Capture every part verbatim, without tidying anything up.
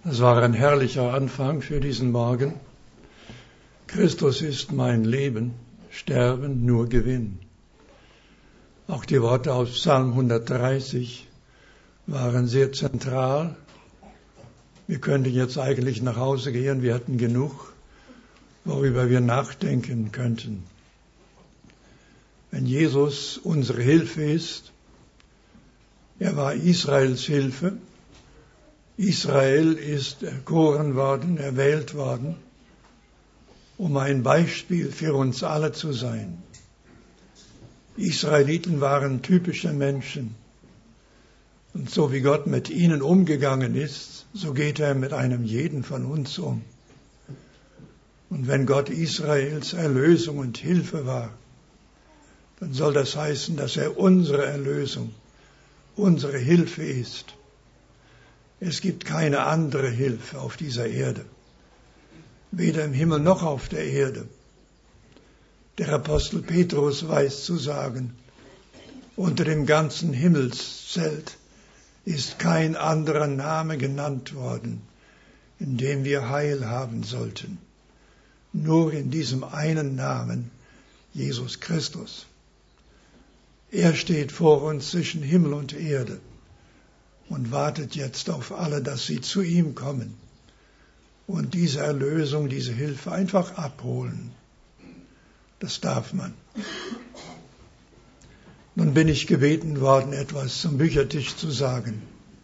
Das war ein herrlicher Anfang für diesen Morgen. Christus ist mein Leben, Sterben nur Gewinn. Auch die Worte aus Psalm hundertdreißig waren sehr zentral. Wir könnten jetzt eigentlich nach Hause gehen, wir hätten genug, worüber wir nachdenken könnten. Wenn Jesus unsere Hilfe ist, er war Israels Hilfe. Israel ist erkoren worden, erwählt worden, um ein Beispiel für uns alle zu sein. Israeliten waren typische Menschen. Und so wie Gott mit ihnen umgegangen ist, so geht er mit einem jeden von uns um. Und wenn Gott Israels Erlösung und Hilfe war, dann soll das heißen, dass er unsere Erlösung, unsere Hilfe ist. Es gibt keine andere Hilfe auf dieser Erde, weder im Himmel noch auf der Erde. Der Apostel Petrus weiß zu sagen, unter dem ganzen Himmelszelt ist kein anderer Name genannt worden, in dem wir Heil haben sollten. Nur in diesem einen Namen, Jesus Christus. Er steht vor uns zwischen Himmel und Erde und wartet jetzt auf alle, dass sie zu ihm kommen und diese Erlösung, diese Hilfe einfach abholen. Das darf man. Nun bin ich gebeten worden, etwas zum Büchertisch zu sagen.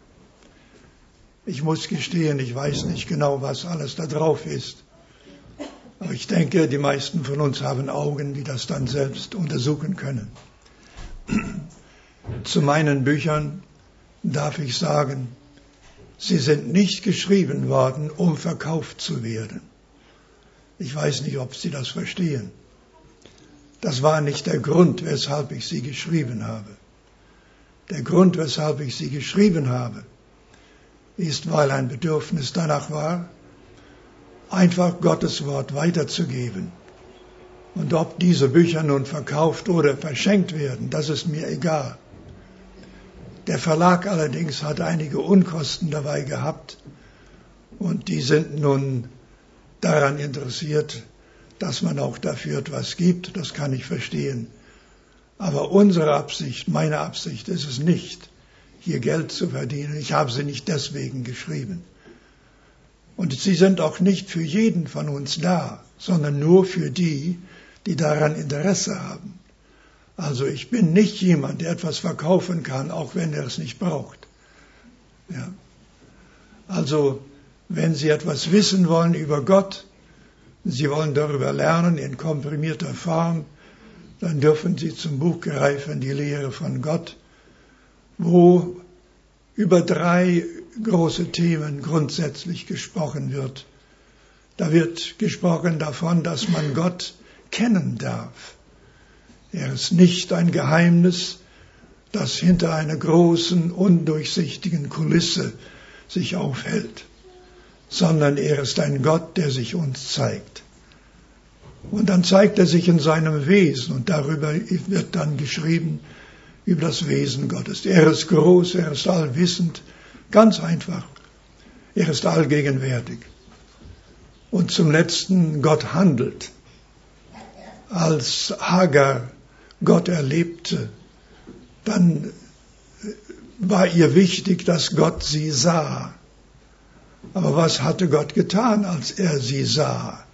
Ich muss gestehen, ich weiß nicht genau, was alles da drauf ist. Aber ich denke, die meisten von uns haben Augen, die das dann selbst untersuchen können. Zu meinen Büchern darf ich sagen, sie sind nicht geschrieben worden, um verkauft zu werden. Ich weiß nicht, ob Sie das verstehen. Das war nicht der Grund, weshalb ich sie geschrieben habe. Der Grund, weshalb ich sie geschrieben habe, ist, weil ein Bedürfnis danach war, einfach Gottes Wort weiterzugeben. Und ob diese Bücher nun verkauft oder verschenkt werden, das ist mir egal. Der Verlag allerdings hat einige Unkosten dabei gehabt und die sind nun daran interessiert, dass man auch dafür etwas gibt, das kann ich verstehen. Aber unsere Absicht, meine Absicht ist es nicht, hier Geld zu verdienen. Ich habe sie nicht deswegen geschrieben. Und sie sind auch nicht für jeden von uns da, sondern nur für die, die daran Interesse haben. Also ich bin nicht jemand, der etwas verkaufen kann, auch wenn er es nicht braucht. Ja. Also wenn Sie etwas wissen wollen über Gott, Sie wollen darüber lernen in komprimierter Form, dann dürfen Sie zum Buch greifen, die Lehre von Gott, wo über drei große Themen grundsätzlich gesprochen wird. Da wird gesprochen davon, dass man Gott kennen darf. Er ist nicht ein Geheimnis, das hinter einer großen, undurchsichtigen Kulisse sich aufhält, sondern er ist ein Gott, der sich uns zeigt. Und dann zeigt er sich in seinem Wesen und darüber wird dann geschrieben, über das Wesen Gottes. Er ist groß, er ist allwissend, ganz einfach. Er ist allgegenwärtig. Und zum Letzten, Gott handelt. Als Hagar Gott erlebte, dann war ihr wichtig, dass Gott sie sah. Aber was hatte Gott getan, als er sie sah?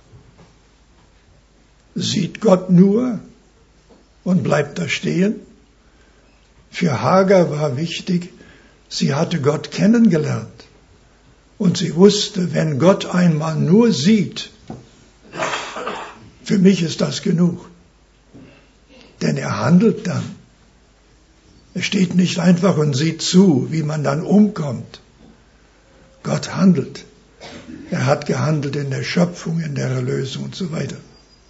Sieht Gott nur und bleibt da stehen? Für Hagar war wichtig, sie hatte Gott kennengelernt. Und sie wusste, wenn Gott einmal nur sieht, für mich ist das genug. Denn er handelt dann. Er steht nicht einfach und sieht zu, wie man dann umkommt. Gott handelt. Er hat gehandelt in der Schöpfung, in der Erlösung und so weiter.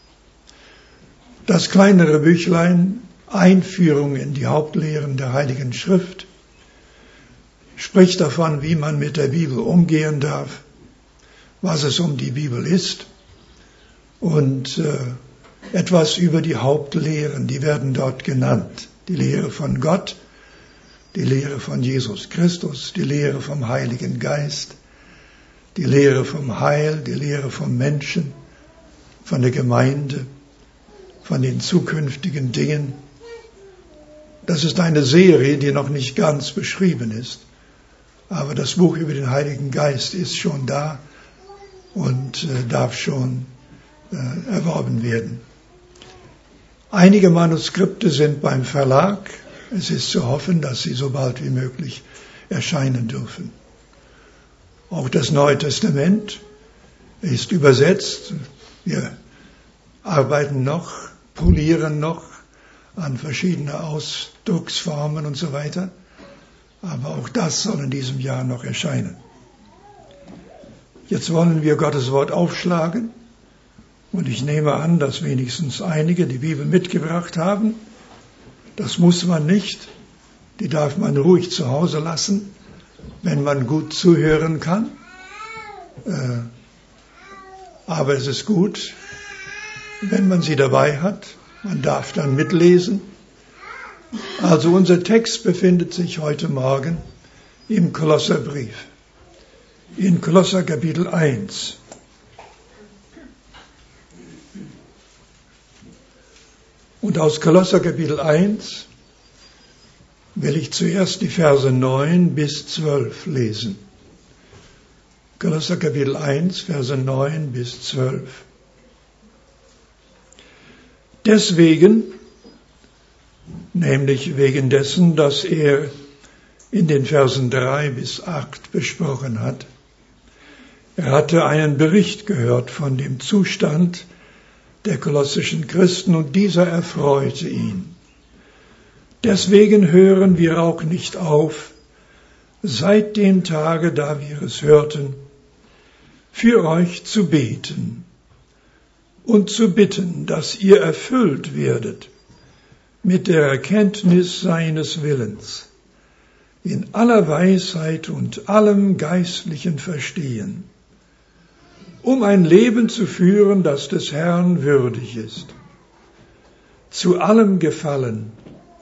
Das kleinere Büchlein, Einführung in die Hauptlehren der Heiligen Schrift, spricht davon, wie man mit der Bibel umgehen darf, was es um die Bibel ist und äh, etwas über die Hauptlehren, die werden dort genannt. Die Lehre von Gott, die Lehre von Jesus Christus, die Lehre vom Heiligen Geist, die Lehre vom Heil, die Lehre vom Menschen, von der Gemeinde, von den zukünftigen Dingen. Das ist eine Serie, die noch nicht ganz beschrieben ist, aber das Buch über den Heiligen Geist ist schon da und äh, darf schon äh, erworben werden. Einige Manuskripte sind beim Verlag. Es ist zu hoffen, dass sie so bald wie möglich erscheinen dürfen. Auch das Neue Testament ist übersetzt. Wir arbeiten noch, polieren noch an verschiedene Ausdrucksformen und so weiter. Aber auch das soll in diesem Jahr noch erscheinen. Jetzt wollen wir Gottes Wort aufschlagen. Und ich nehme an, dass wenigstens einige die Bibel mitgebracht haben. Das muss man nicht. Die darf man ruhig zu Hause lassen, wenn man gut zuhören kann. Äh, aber es ist gut, wenn man sie dabei hat. Man darf dann mitlesen. Also unser Text befindet sich heute Morgen im Kolosserbrief. In Kolosser Kapitel eins. Und aus Kolosser Kapitel eins will ich zuerst die Verse neun bis zwölf lesen. Kolosser Kapitel eins, Verse neun bis zwölf. Deswegen, nämlich wegen dessen, dass er in den Versen drei bis acht besprochen hat, er hatte einen Bericht gehört von dem Zustand der kolossischen Christen und dieser erfreute ihn. Deswegen hören wir auch nicht auf, seit dem Tage, da wir es hörten, für euch zu beten und zu bitten, dass ihr erfüllt werdet mit der Erkenntnis seines Willens, in aller Weisheit und allem geistlichen Verstehen, um ein Leben zu führen, das des Herrn würdig ist, zu allem Gefallen,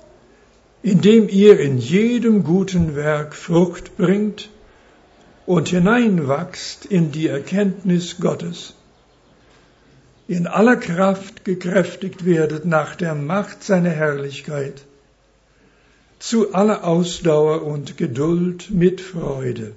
indem ihr in jedem guten Werk Frucht bringt und hineinwachst in die Erkenntnis Gottes, in aller Kraft gekräftigt werdet nach der Macht seiner Herrlichkeit, zu aller Ausdauer und Geduld mit Freude,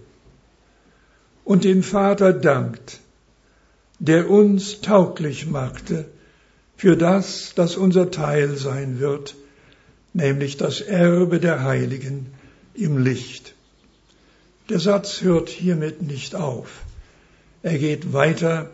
und dem Vater dankt, der uns tauglich machte für das, das unser Teil sein wird, nämlich das Erbe der Heiligen im Licht. Der Satz hört hiermit nicht auf. Er geht weiter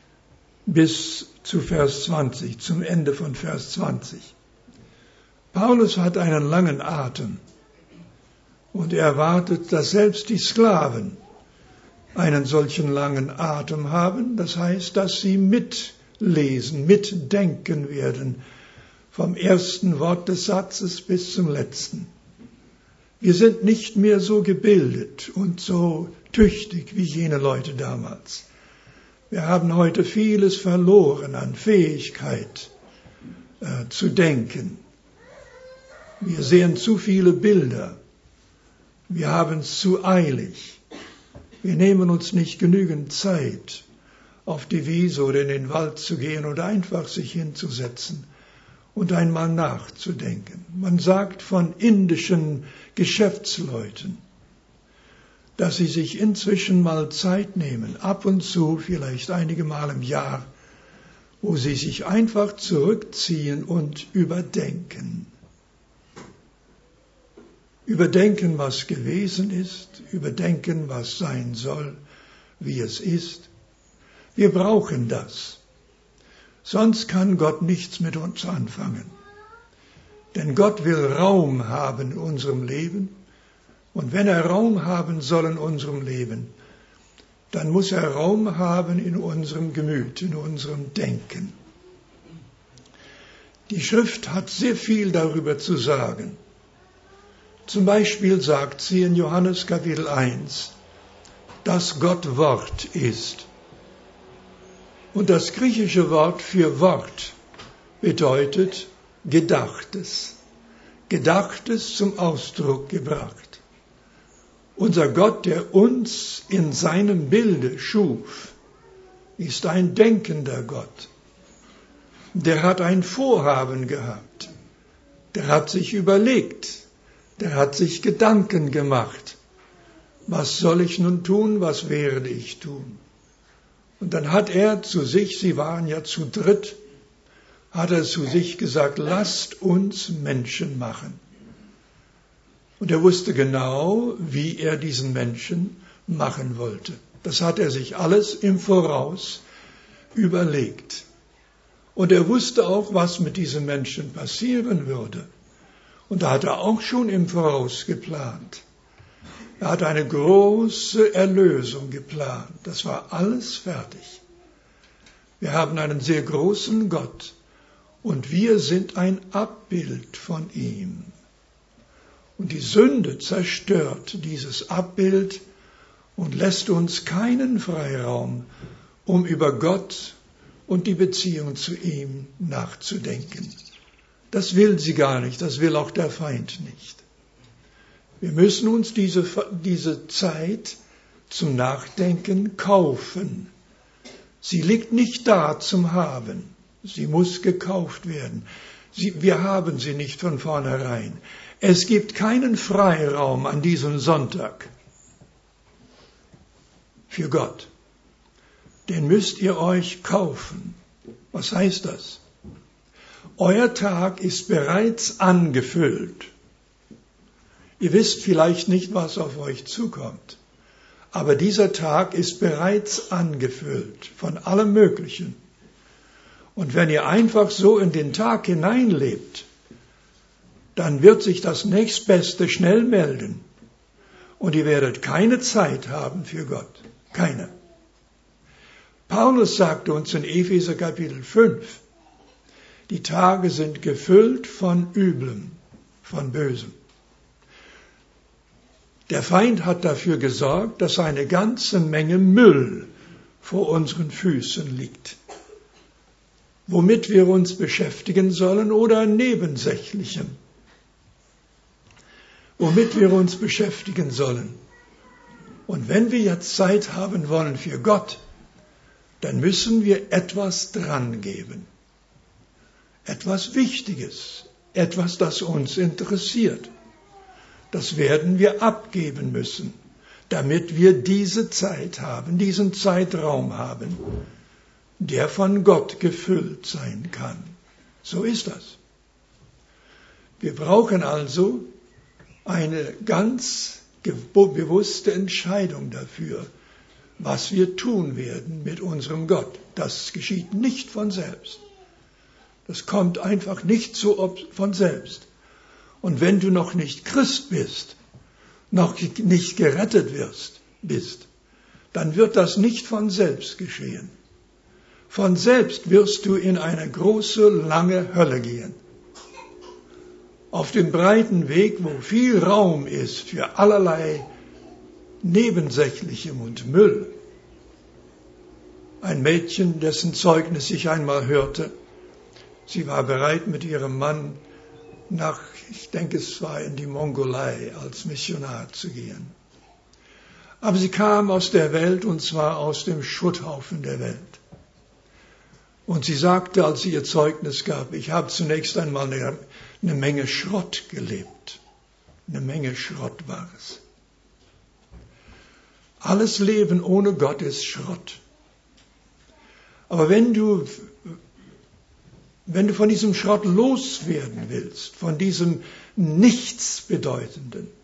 bis zu Vers zwanzig, zum Ende von Vers zwanzig. Paulus hat einen langen Atem und er erwartet, dass selbst die Sklaven einen solchen langen Atem haben. Das heißt, dass sie mitlesen, mitdenken werden, vom ersten Wort des Satzes bis zum letzten. Wir sind nicht mehr so gebildet und so tüchtig wie jene Leute damals. Wir haben heute vieles verloren an Fähigkeit äh, zu denken. Wir sehen zu viele Bilder. Wir haben es zu eilig. Wir nehmen uns nicht genügend Zeit, auf die Wiese oder in den Wald zu gehen oder einfach sich hinzusetzen und einmal nachzudenken. Man sagt von indischen Geschäftsleuten, dass sie sich inzwischen mal Zeit nehmen, ab und zu, vielleicht einige Mal im Jahr, wo sie sich einfach zurückziehen und überdenken. Überdenken, was gewesen ist, überdenken, was sein soll, wie es ist. Wir brauchen das. Sonst kann Gott nichts mit uns anfangen. Denn Gott will Raum haben in unserem Leben. Und wenn er Raum haben soll in unserem Leben, dann muss er Raum haben in unserem Gemüt, in unserem Denken. Die Schrift hat sehr viel darüber zu sagen. Zum Beispiel sagt sie in Johannes Kapitel eins, dass Gott Wort ist. Und das griechische Wort für Wort bedeutet Gedachtes. Gedachtes zum Ausdruck gebracht. Unser Gott, der uns in seinem Bilde schuf, ist ein denkender Gott. Der hat ein Vorhaben gehabt. Der hat sich überlegt. Der hat sich Gedanken gemacht. Was soll ich nun tun? Was werde ich tun? Und dann hat er zu sich, sie waren ja zu dritt, hat er zu sich gesagt, lasst uns Menschen machen. Und er wusste genau, wie er diesen Menschen machen wollte. Das hat er sich alles im Voraus überlegt. Und er wusste auch, was mit diesen Menschen passieren würde. Und da hat er auch schon im Voraus geplant. Er hat eine große Erlösung geplant. Das war alles fertig. Wir haben einen sehr großen Gott und wir sind ein Abbild von ihm. Und die Sünde zerstört dieses Abbild und lässt uns keinen Freiraum, um über Gott und die Beziehung zu ihm nachzudenken. Das will sie gar nicht, das will auch der Feind nicht. Wir müssen uns diese, diese Zeit zum Nachdenken kaufen. Sie liegt nicht da zum Haben, sie muss gekauft werden. Sie, wir haben sie nicht von vornherein. Es gibt keinen Freiraum an diesem Sonntag für Gott. Den müsst ihr euch kaufen. Was heißt das? Euer Tag ist bereits angefüllt. Ihr wisst vielleicht nicht, was auf euch zukommt. Aber dieser Tag ist bereits angefüllt von allem Möglichen. Und wenn ihr einfach so in den Tag hineinlebt, dann wird sich das Nächstbeste schnell melden. Und ihr werdet keine Zeit haben für Gott. Keine. Paulus sagte uns in Epheser Kapitel fünf, die Tage sind gefüllt von Üblem, von Bösem. Der Feind hat dafür gesorgt, dass eine ganze Menge Müll vor unseren Füßen liegt, womit wir uns beschäftigen sollen oder Nebensächlichem, womit wir uns beschäftigen sollen. Und wenn wir jetzt Zeit haben wollen für Gott, dann müssen wir etwas dran geben. Etwas Wichtiges, etwas, das uns interessiert. Das werden wir abgeben müssen, damit wir diese Zeit haben, diesen Zeitraum haben, der von Gott gefüllt sein kann. So ist das. Wir brauchen also eine ganz bewusste Entscheidung dafür, was wir tun werden mit unserem Gott. Das geschieht nicht von selbst. Das kommt einfach nicht so von selbst. Und wenn du noch nicht Christ bist, noch nicht gerettet wirst, bist, dann wird das nicht von selbst geschehen. Von selbst wirst du in eine große, lange Hölle gehen. Auf dem breiten Weg, wo viel Raum ist für allerlei Nebensächlichem und Müll. Ein Mädchen, dessen Zeugnis ich einmal hörte, sie war bereit, mit ihrem Mann nach, ich denke es war in die Mongolei, als Missionar zu gehen. Aber sie kam aus der Welt, und zwar aus dem Schutthaufen der Welt. Und sie sagte, als sie ihr Zeugnis gab, ich habe zunächst einmal eine, eine Menge Schrott gelebt. Eine Menge Schrott war es. Alles Leben ohne Gott ist Schrott. Aber wenn du, wenn du von diesem Schrott loswerden willst, von diesem Nichtsbedeutenden,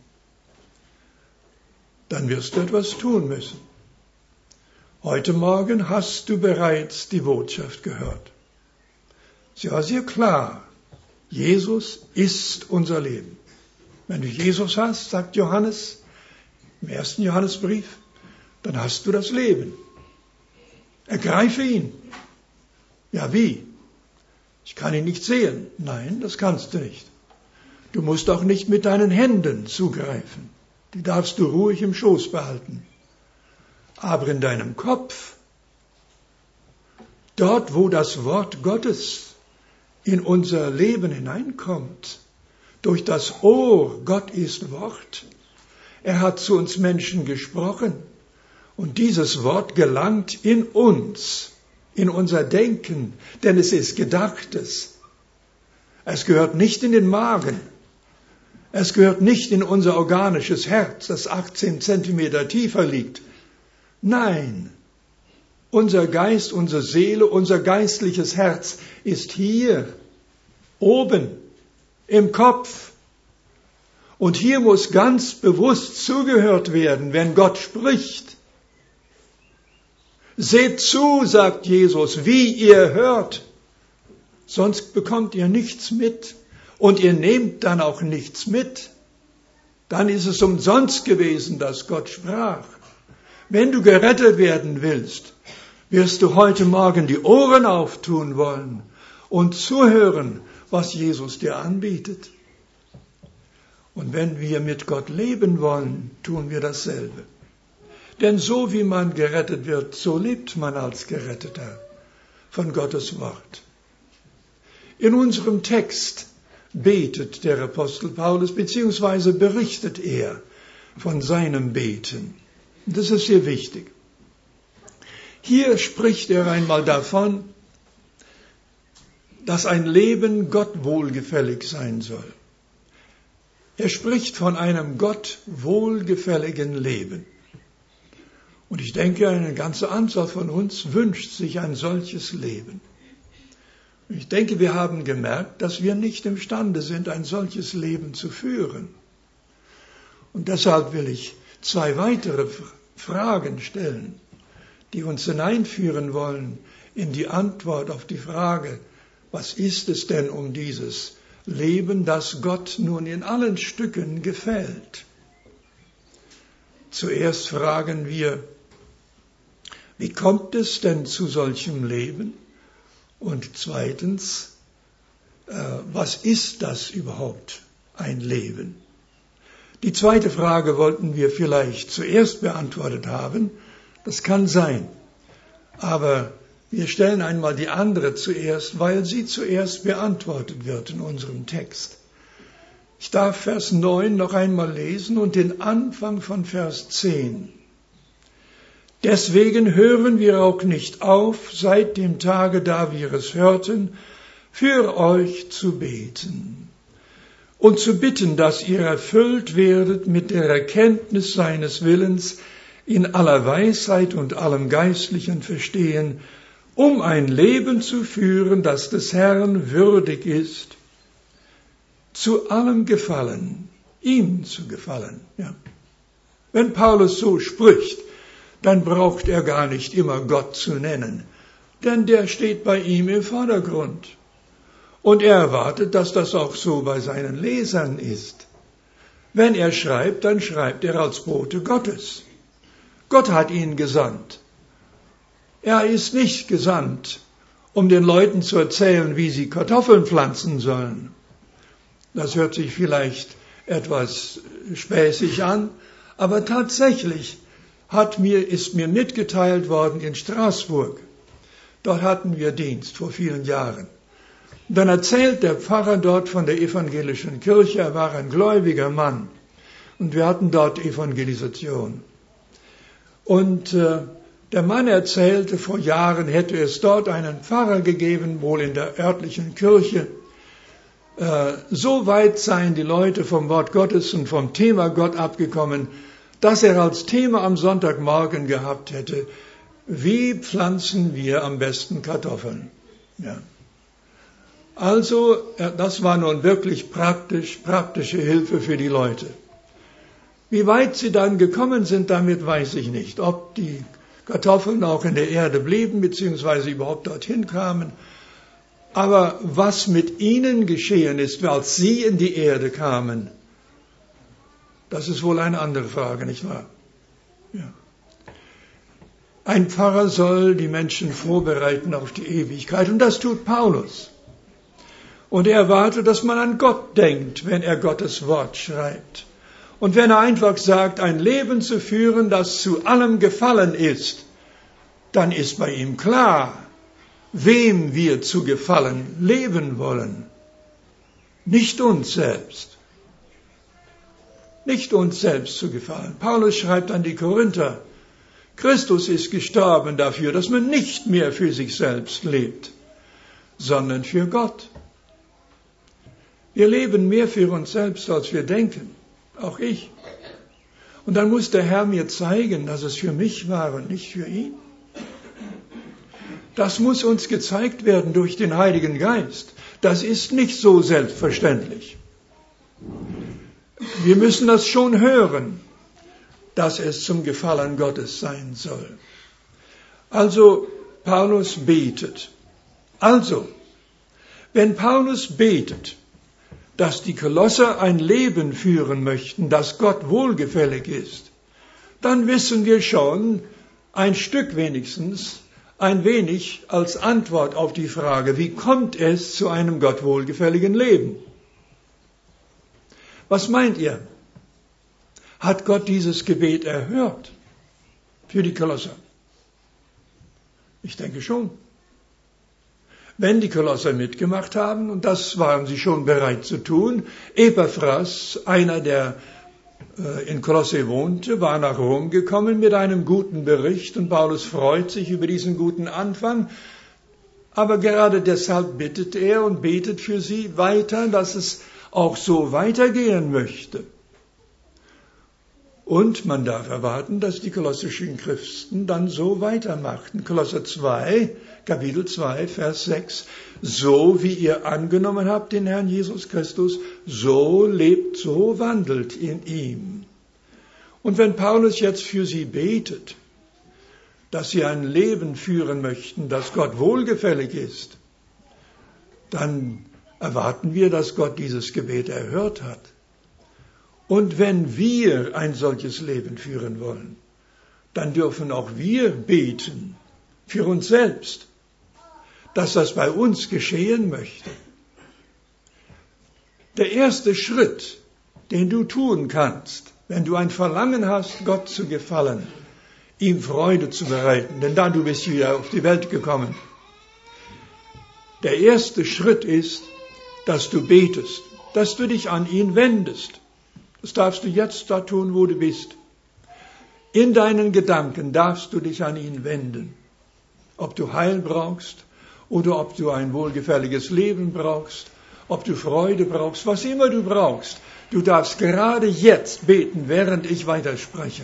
dann wirst du etwas tun müssen. Heute Morgen hast du bereits die Botschaft gehört. Sie war sehr klar. Jesus ist unser Leben. Wenn du Jesus hast, sagt Johannes im ersten Johannesbrief, dann hast du das Leben. Ergreife ihn. Ja, wie? Ich kann ihn nicht sehen. Nein, das kannst du nicht. Du musst auch nicht mit deinen Händen zugreifen. Die darfst du ruhig im Schoß behalten. Aber in deinem Kopf, dort wo das Wort Gottes in unser Leben hineinkommt, durch das Ohr, Gott ist Wort, Er hat zu uns Menschen gesprochen. Und dieses Wort gelangt in uns, in unser Denken, denn es ist Gedachtes. Es gehört nicht in den Magen. Es gehört nicht in unser organisches Herz, das achtzehn Zentimeter tiefer liegt. Nein, unser Geist, unsere Seele, unser geistliches Herz ist hier, oben, im Kopf. Und hier muss ganz bewusst zugehört werden, wenn Gott spricht. Seht zu, sagt Jesus, wie ihr hört, sonst bekommt ihr nichts mit und ihr nehmt dann auch nichts mit. Dann ist es umsonst gewesen, dass Gott sprach. Wenn du gerettet werden willst, wirst du heute Morgen die Ohren auftun wollen und zuhören, was Jesus dir anbietet. Und wenn wir mit Gott leben wollen, tun wir dasselbe. Denn so wie man gerettet wird, so lebt man als Geretteter von Gottes Wort. In unserem Text betet der Apostel Paulus, beziehungsweise berichtet er von seinem Beten. Das ist sehr wichtig. Hier spricht er einmal davon, dass ein Leben Gott wohlgefällig sein soll. Er spricht von einem Gott wohlgefälligen Leben. Und ich denke, eine ganze Anzahl von uns wünscht sich ein solches Leben. Ich denke, wir haben gemerkt, dass wir nicht imstande sind, ein solches Leben zu führen. Und deshalb will ich zwei weitere Fragen stellen, die uns hineinführen wollen in die Antwort auf die Frage, was ist es denn um dieses Leben, das Gott nun in allen Stücken gefällt? Zuerst fragen wir, wie kommt es denn zu solchem Leben? Und zweitens, äh, was ist das überhaupt, ein Leben? Die zweite Frage wollten wir vielleicht zuerst beantwortet haben. Das kann sein. Aber wir stellen einmal die andere zuerst, weil sie zuerst beantwortet wird in unserem Text. Ich darf Vers neun noch einmal lesen und den Anfang von Vers zehn. Deswegen hören wir auch nicht auf, seit dem Tage, da wir es hörten, für euch zu beten und zu bitten, dass ihr erfüllt werdet mit der Erkenntnis seines Willens in aller Weisheit und allem geistlichen Verstehen, um ein Leben zu führen, das des Herrn würdig ist, zu allem Gefallen, ihm zu gefallen. Ja. Wenn Paulus so spricht, dann braucht er gar nicht immer Gott zu nennen, denn der steht bei ihm im Vordergrund. Und er erwartet, dass das auch so bei seinen Lesern ist. Wenn er schreibt, dann schreibt er als Bote Gottes. Gott hat ihn gesandt. Er ist nicht gesandt, um den Leuten zu erzählen, wie sie Kartoffeln pflanzen sollen. Das hört sich vielleicht etwas späßig an, aber tatsächlich hat mir, ist mir mitgeteilt worden in Straßburg. Dort hatten wir Dienst vor vielen Jahren. Dann erzählt der Pfarrer dort von der evangelischen Kirche, er war ein gläubiger Mann. Und wir hatten dort Evangelisation. Und äh, der Mann erzählte, vor Jahren hätte es dort einen Pfarrer gegeben, wohl in der örtlichen Kirche. Äh, so weit seien die Leute vom Wort Gottes und vom Thema Gott abgekommen, dass er als Thema am Sonntagmorgen gehabt hätte, wie pflanzen wir am besten Kartoffeln? Ja. Also, das war nun wirklich praktisch, praktische Hilfe für die Leute. Wie weit sie dann gekommen sind, damit weiß ich nicht. Ob die Kartoffeln auch in der Erde blieben, beziehungsweise überhaupt dorthin kamen. Aber was mit ihnen geschehen ist, als sie in die Erde kamen, das ist wohl eine andere Frage, nicht wahr? Ja. Ein Pfarrer soll die Menschen vorbereiten auf die Ewigkeit, und das tut Paulus. Und er erwartet, dass man an Gott denkt, wenn er Gottes Wort schreibt. Und wenn er einfach sagt, ein Leben zu führen, das zu allem gefallen ist, dann ist bei ihm klar, wem wir zu gefallen leben wollen. Nicht uns selbst. nicht uns selbst zu gefallen. Paulus schreibt an die Korinther, Christus ist gestorben dafür, dass man nicht mehr für sich selbst lebt, sondern für Gott. Wir leben mehr für uns selbst, als wir denken, auch ich. Und dann muss der Herr mir zeigen, dass es für mich war und nicht für ihn. Das muss uns gezeigt werden durch den Heiligen Geist. Das ist nicht so selbstverständlich. Wir müssen das schon hören, dass es zum Gefallen Gottes sein soll. Also, Paulus betet. Also, wenn Paulus betet, dass die Kolosser ein Leben führen möchten, das Gott wohlgefällig ist, dann wissen wir schon ein Stück wenigstens, ein wenig als Antwort auf die Frage, wie kommt es zu einem Gott wohlgefälligen Leben? Was meint ihr? Hat Gott dieses Gebet erhört für die Kolosser? Ich denke schon. Wenn die Kolosser mitgemacht haben, und das waren sie schon bereit zu tun, Epaphras, einer, der äh, in Kolosse wohnte, war nach Rom gekommen mit einem guten Bericht und Paulus freut sich über diesen guten Anfang, aber gerade deshalb bittet er und betet für sie weiter, dass es auch so weitergehen möchte. Und man darf erwarten, dass die kolossischen Christen dann so weitermachten. Kolosser zwei, Kapitel zwei, Vers sechs. So wie ihr angenommen habt den Herrn Jesus Christus, so lebt, so wandelt in ihm. Und wenn Paulus jetzt für sie betet, dass sie ein Leben führen möchten, das Gott wohlgefällig ist, dann erwarten wir, dass Gott dieses Gebet erhört hat. Und wenn wir ein solches Leben führen wollen, dann dürfen auch wir beten für uns selbst, dass das bei uns geschehen möchte. Der erste Schritt, den du tun kannst, wenn du ein Verlangen hast, Gott zu gefallen, ihm Freude zu bereiten, denn dann du bist wieder auf die Welt gekommen. Der erste Schritt ist, dass du betest, dass du dich an ihn wendest. Das darfst du jetzt da tun, wo du bist. In deinen Gedanken darfst du dich an ihn wenden. Ob du Heil brauchst oder ob du ein wohlgefälliges Leben brauchst, ob du Freude brauchst, was immer du brauchst. Du darfst gerade jetzt beten, während ich weiterspreche.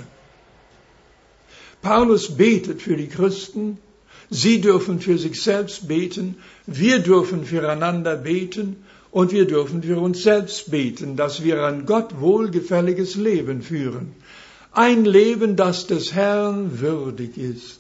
Paulus betet für die Christen. Sie dürfen für sich selbst beten. Wir dürfen füreinander beten. Und wir dürfen für uns selbst beten, dass wir ein Gott wohlgefälliges Leben führen. Ein Leben, das des Herrn würdig ist.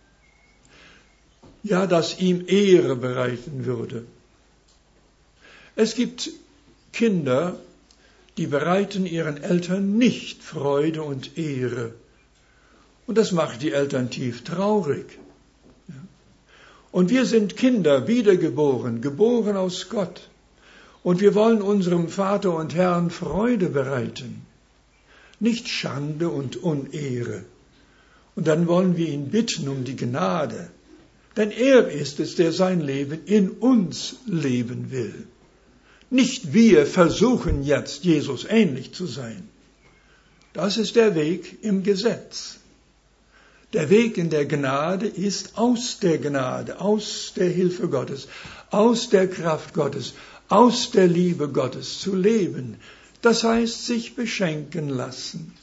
Ja, das ihm Ehre bereiten würde. Es gibt Kinder, die bereiten ihren Eltern nicht Freude und Ehre. Und das macht die Eltern tief traurig. Und wir sind Kinder, wiedergeboren, geboren aus Gott. Und wir wollen unserem Vater und Herrn Freude bereiten, nicht Schande und Unehre. Und dann wollen wir ihn bitten um die Gnade, denn er ist es, der sein Leben in uns leben will. Nicht wir versuchen jetzt, Jesus ähnlich zu sein. Das ist der Weg im Gesetz. Der Weg in der Gnade ist aus der Gnade, aus der Hilfe Gottes, aus der Kraft Gottes, aus der Liebe Gottes zu leben. Das heißt, sich beschenken lassen.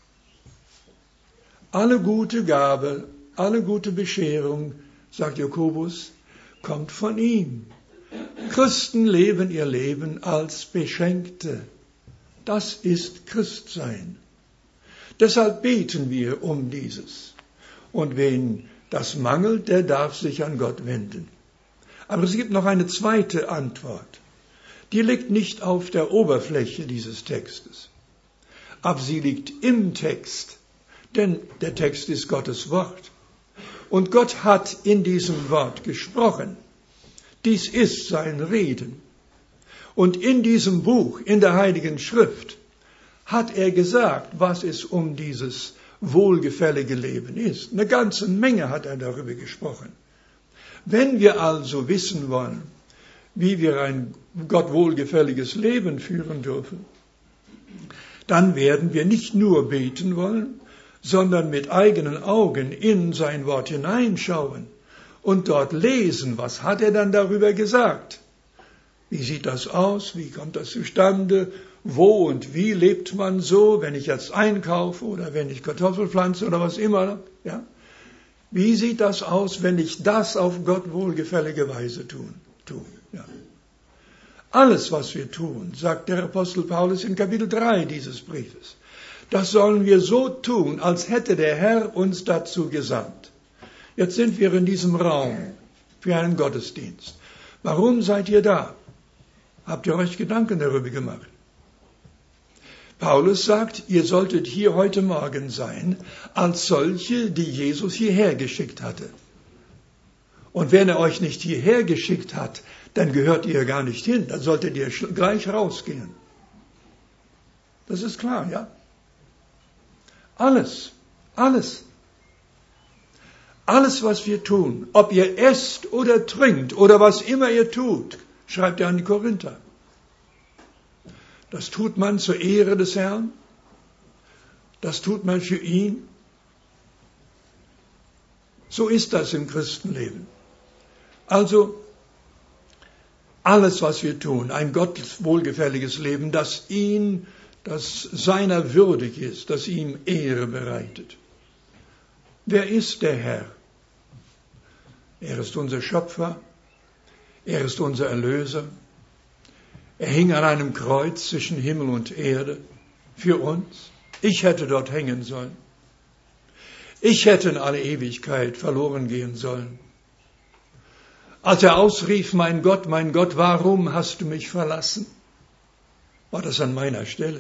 Alle gute Gabe, alle gute Bescherung, sagt Jakobus, kommt von ihm. Christen leben ihr Leben als Beschenkte. Das ist Christsein. Deshalb beten wir um dieses. Und wen das mangelt, der darf sich an Gott wenden. Aber es gibt noch eine zweite Antwort. Die liegt nicht auf der Oberfläche dieses Textes, aber sie liegt im Text, denn der Text ist Gottes Wort. Und Gott hat in diesem Wort gesprochen. Dies ist sein Reden. Und in diesem Buch, in der Heiligen Schrift, hat er gesagt, was es um dieses wohlgefällige Leben ist. Eine ganze Menge hat er darüber gesprochen. Wenn wir also wissen wollen, wie wir ein Gott wohlgefälliges Leben führen dürfen, dann werden wir nicht nur beten wollen, sondern mit eigenen Augen in sein Wort hineinschauen und dort lesen, was hat er dann darüber gesagt? Wie sieht das aus? Wie kommt das zustande? Wo und wie lebt man so, wenn ich jetzt einkaufe oder wenn ich Kartoffeln pflanze oder was immer? Ja? Wie sieht das aus, wenn ich das auf Gott wohlgefällige Weise tun, tue? Ja. Alles, was wir tun, sagt der Apostel Paulus in Kapitel drei dieses Briefes, das sollen wir so tun, als hätte der Herr uns dazu gesandt. Jetzt sind wir in diesem Raum für einen Gottesdienst. Warum seid ihr da? Habt ihr euch Gedanken darüber gemacht? Paulus sagt, ihr solltet hier heute Morgen sein, als solche, die Jesus hierher geschickt hatte. Und wenn er euch nicht hierher geschickt hat, dann gehört ihr gar nicht hin, dann solltet ihr gleich rausgehen. Das ist klar, ja? Alles, alles. Alles, was wir tun, ob ihr esst oder trinkt oder was immer ihr tut, schreibt er an die Korinther. Das tut man zur Ehre des Herrn. Das tut man für ihn. So ist das im Christenleben. Also, alles, was wir tun, ein Gott wohlgefälliges Leben, das ihn, das seiner würdig ist, das ihm Ehre bereitet. Wer ist der Herr? Er ist unser Schöpfer. Er ist unser Erlöser. Er hing an einem Kreuz zwischen Himmel und Erde für uns. Ich hätte dort hängen sollen. Ich hätte in alle Ewigkeit verloren gehen sollen. Als er ausrief, mein Gott, mein Gott, warum hast du mich verlassen? War das an meiner Stelle.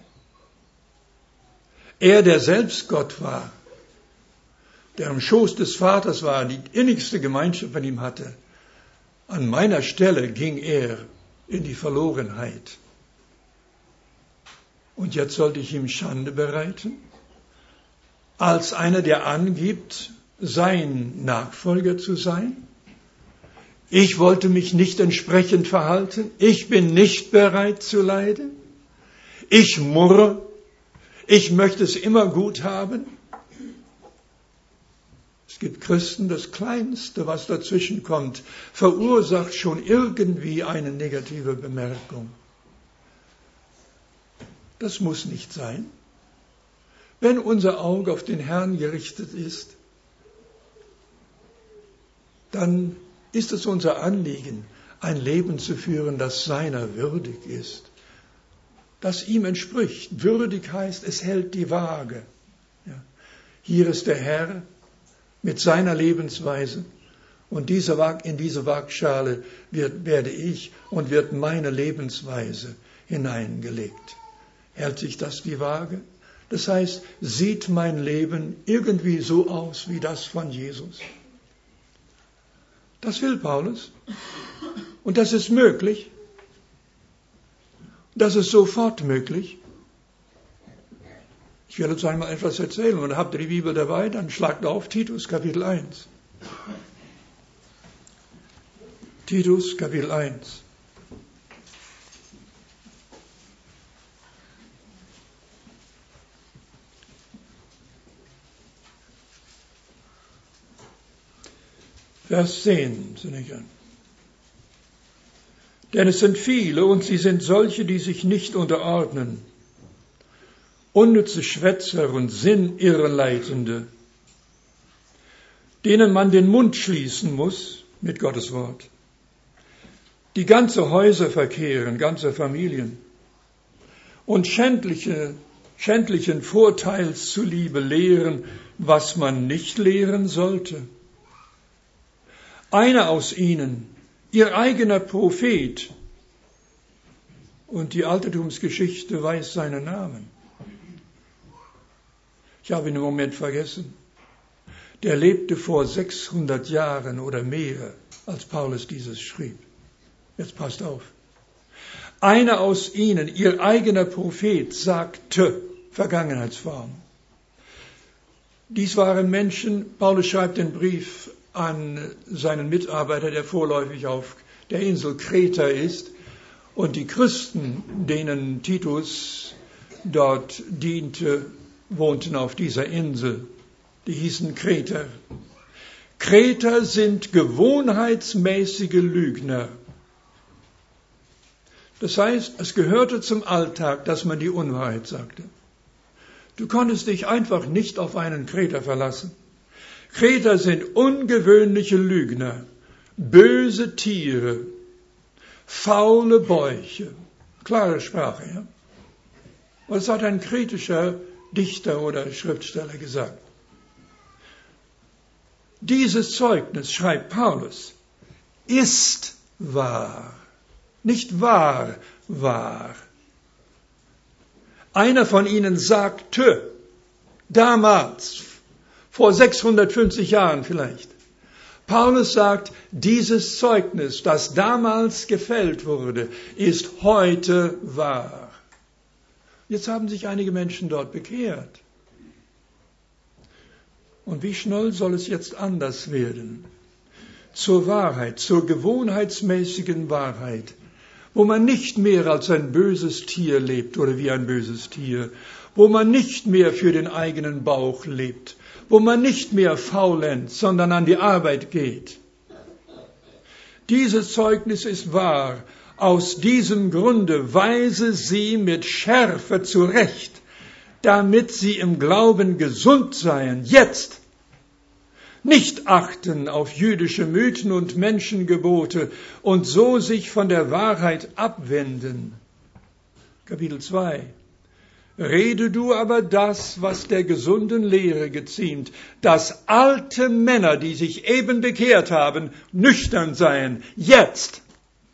Er, der selbst Gott war, der im Schoß des Vaters war, die innigste Gemeinschaft mit ihm hatte, an meiner Stelle ging er in die Verlorenheit. Und jetzt sollte ich ihm Schande bereiten, als einer, der angibt, sein Nachfolger zu sein. Ich wollte mich nicht entsprechend verhalten. Ich bin nicht bereit zu leiden. Ich murre. Ich möchte es immer gut haben. Es gibt Christen, das Kleinste, was dazwischen kommt, verursacht schon irgendwie eine negative Bemerkung. Das muss nicht sein. Wenn unser Auge auf den Herrn gerichtet ist, dann ist es unser Anliegen, ein Leben zu führen, das seiner würdig ist, das ihm entspricht. Würdig heißt, es hält die Waage. Ja. Hier ist der Herr mit seiner Lebensweise und diese, in diese Waagschale wird, werde ich und wird meine Lebensweise hineingelegt. Hält sich das die Waage? Das heißt, sieht mein Leben irgendwie so aus wie das von Jesus? Das will Paulus. Und das ist möglich. Das ist sofort möglich. Ich werde uns einmal etwas erzählen. Und habt ihr die Bibel dabei? Dann schlagt auf Titus Kapitel eins. Titus Kapitel eins. Vers zehn, sehe ich an. Denn es sind viele und sie sind solche, die sich nicht unterordnen. Unnütze Schwätzer und Sinnirreleitende, denen man den Mund schließen muss mit Gottes Wort. Die ganze Häuser verkehren, ganze Familien und schändliche, schändlichen Vorteils zuliebe lehren, was man nicht lehren sollte. Einer aus ihnen, ihr eigener Prophet, und die Altertumsgeschichte weiß seinen Namen. Ich habe ihn im Moment vergessen. Der lebte vor sechshundert Jahren oder mehr, als Paulus dieses schrieb. Jetzt passt auf. Einer aus ihnen, ihr eigener Prophet, sagte, Vergangenheitsform. Dies waren Menschen, Paulus schreibt den Brief an seinen Mitarbeiter, der vorläufig auf der Insel Kreta ist. Und die Christen, denen Titus dort diente, wohnten auf dieser Insel. Die hießen Kreter. Kreter sind gewohnheitsmäßige Lügner. Das heißt, es gehörte zum Alltag, dass man die Unwahrheit sagte. Du konntest dich einfach nicht auf einen Kreter verlassen. Kreter sind ungewöhnliche Lügner, böse Tiere, faule Bäuche. Klare Sprache, ja? Was hat ein kretischer Dichter oder Schriftsteller gesagt? Dieses Zeugnis, schreibt Paulus, ist wahr. Nicht wahr, wahr. Einer von ihnen sagte, damals, vor sechshundertfünfzig Jahren vielleicht, Paulus sagt, dieses Zeugnis, das damals gefällt wurde, ist heute wahr. Jetzt haben sich einige Menschen dort bekehrt. Und wie schnell soll es jetzt anders werden? Zur Wahrheit, zur gewohnheitsmäßigen Wahrheit, wo man nicht mehr als ein böses Tier lebt oder wie ein böses Tier, wo man nicht mehr für den eigenen Bauch lebt, wo man nicht mehr faulenzt, sondern an die Arbeit geht. Dieses Zeugnis ist wahr. Aus diesem Grunde weise sie mit Schärfe zurecht, damit sie im Glauben gesund seien, jetzt. Nicht achten auf jüdische Mythen und Menschengebote und so sich von der Wahrheit abwenden. Kapitel zwei. Rede du aber das, was der gesunden Lehre geziemt, dass alte Männer, die sich eben bekehrt haben, nüchtern seien, jetzt.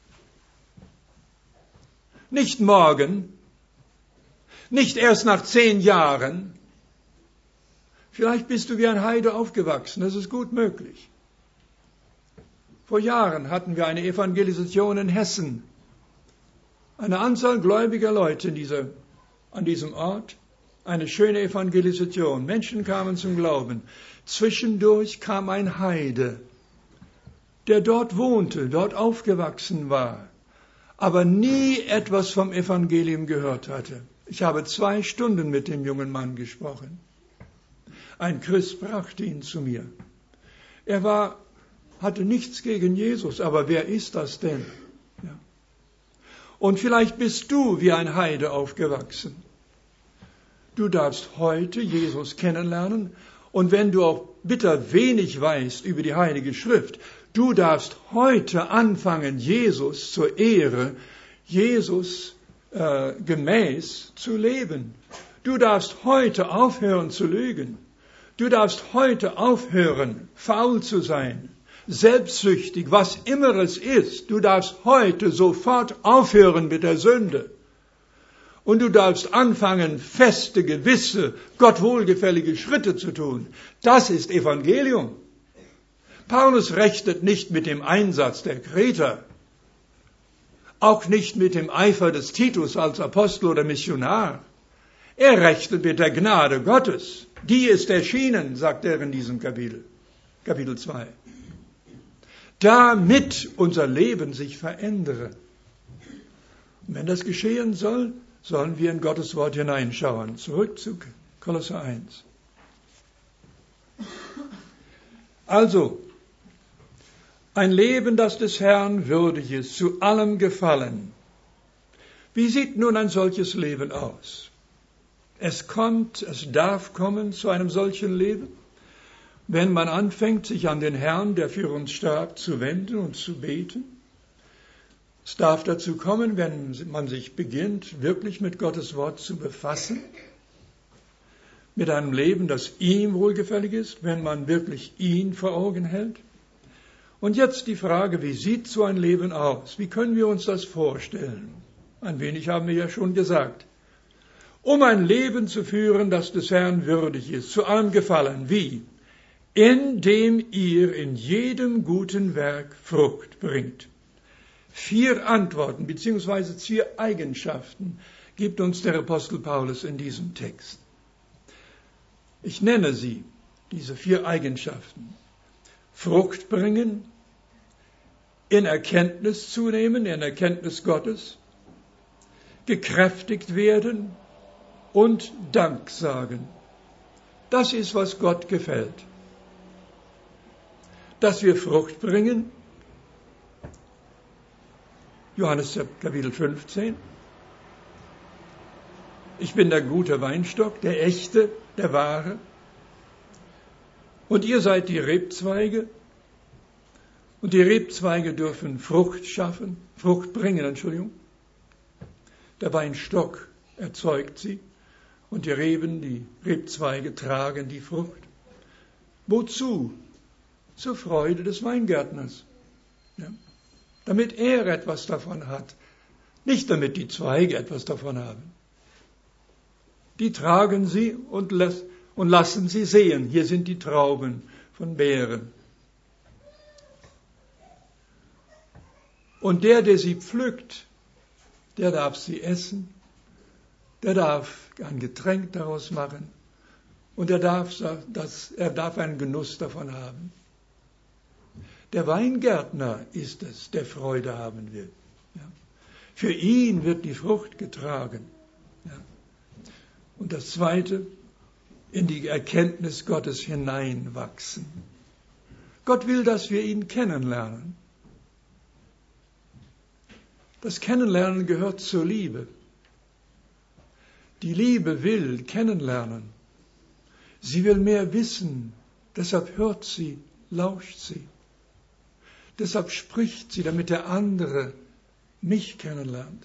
Nicht morgen, nicht erst nach zehn Jahren. Vielleicht bist du wie ein Heide aufgewachsen, das ist gut möglich. Vor Jahren hatten wir eine Evangelisation in Hessen. Eine Anzahl gläubiger Leute in dieser, an diesem Ort, eine schöne Evangelisation. Menschen kamen zum Glauben. Zwischendurch kam ein Heide, der dort wohnte, dort aufgewachsen war, aber nie etwas vom Evangelium gehört hatte. Ich habe zwei Stunden mit dem jungen Mann gesprochen. Ein Christ brachte ihn zu mir. Er war, hatte nichts gegen Jesus, aber wer ist das denn? Ja. Und vielleicht bist du wie ein Heide aufgewachsen. Du darfst heute Jesus kennenlernen und wenn du auch bitter wenig weißt über die Heilige Schrift, du darfst heute anfangen, Jesus zur Ehre, Jesus äh, gemäß zu leben. Du darfst heute aufhören zu lügen. Du darfst heute aufhören, faul zu sein, selbstsüchtig, was immer es ist. Du darfst heute sofort aufhören mit der Sünde. Und du darfst anfangen, feste, gewisse, Gott wohlgefällige Schritte zu tun. Das ist Evangelium. Paulus rechnet nicht mit dem Einsatz der Kreter, auch nicht mit dem Eifer des Titus als Apostel oder Missionar. Er rechnet mit der Gnade Gottes. Die ist erschienen, sagt er in diesem Kapitel, Kapitel zwei. Damit unser Leben sich verändere. Und wenn das geschehen soll, sollen wir in Gottes Wort hineinschauen. Zurück zu Kolosser eins. Also, ein Leben, das des Herrn würdig ist, zu allem Gefallen. Wie sieht nun ein solches Leben aus? Es kommt, es darf kommen zu einem solchen Leben, wenn man anfängt, sich an den Herrn, der für uns starb, zu wenden und zu beten. Es darf dazu kommen, wenn man sich beginnt, wirklich mit Gottes Wort zu befassen, mit einem Leben, das ihm wohlgefällig ist, wenn man wirklich ihn vor Augen hält. Und jetzt die Frage, wie sieht so ein Leben aus? Wie können wir uns das vorstellen? Ein wenig haben wir ja schon gesagt. Um ein Leben zu führen, das des Herrn würdig ist, zu allem Gefallen. Wie? Indem ihr in jedem guten Werk Frucht bringt. Vier Antworten bzw. vier Eigenschaften gibt uns der Apostel Paulus in diesem Text. Ich nenne sie, diese vier Eigenschaften. Frucht bringen, in Erkenntnis zunehmen, in Erkenntnis Gottes, gekräftigt werden, und Dank sagen. Das ist, was Gott gefällt. Dass wir Frucht bringen. Johannes Kapitel fünfzehn. Ich bin der gute Weinstock, der echte, der wahre. Und ihr seid die Rebzweige. Und die Rebzweige dürfen Frucht schaffen, Frucht bringen, Entschuldigung. Der Weinstock erzeugt sie. Und die Reben, die Rebzweige tragen die Frucht. Wozu? Zur Freude des Weingärtners. Ja. Damit er etwas davon hat. Nicht damit die Zweige etwas davon haben. Die tragen sie und, las- und lassen sie sehen. Hier sind die Trauben von Beeren. Und der, der sie pflückt, der darf sie essen. Der darf ein Getränk daraus machen und er darf, das, er darf einen Genuss davon haben. Der Weingärtner ist es, der Freude haben will. Ja. Für ihn wird die Frucht getragen. Ja. Und das Zweite, in die Erkenntnis Gottes hineinwachsen. Gott will, dass wir ihn kennenlernen. Das Kennenlernen gehört zur Liebe. Die Liebe will kennenlernen. Sie will mehr wissen. Deshalb hört sie, lauscht sie. Deshalb spricht sie, damit der andere mich kennenlernt.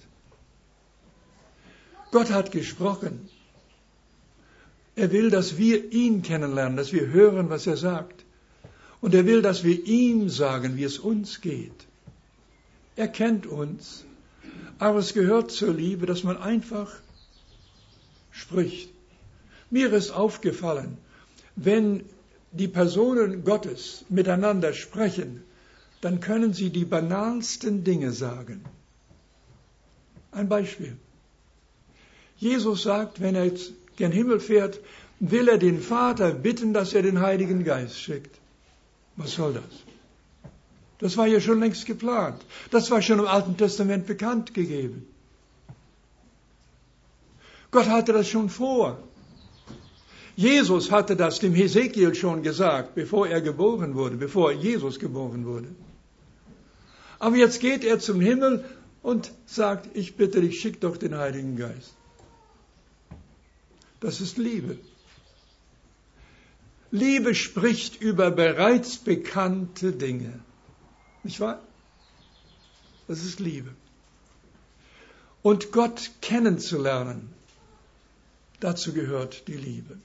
Gott hat gesprochen. Er will, dass wir ihn kennenlernen, dass wir hören, was er sagt. Und er will, dass wir ihm sagen, wie es uns geht. Er kennt uns. Aber es gehört zur Liebe, dass man einfach spricht. Mir ist aufgefallen, wenn die Personen Gottes miteinander sprechen, dann können sie die banalsten Dinge sagen. Ein Beispiel. Jesus sagt, wenn er jetzt gen Himmel fährt, will er den Vater bitten, dass er den Heiligen Geist schickt. Was soll das? Das war ja schon längst geplant. Das war schon im Alten Testament bekannt gegeben. Gott hatte das schon vor. Jesus hatte das dem Hesekiel schon gesagt, bevor er geboren wurde, bevor Jesus geboren wurde. Aber jetzt geht er zum Himmel und sagt, ich bitte dich, schick doch den Heiligen Geist. Das ist Liebe. Liebe spricht über bereits bekannte Dinge. Nicht wahr? Das ist Liebe. Und Gott kennenzulernen, dazu gehört die Liebe.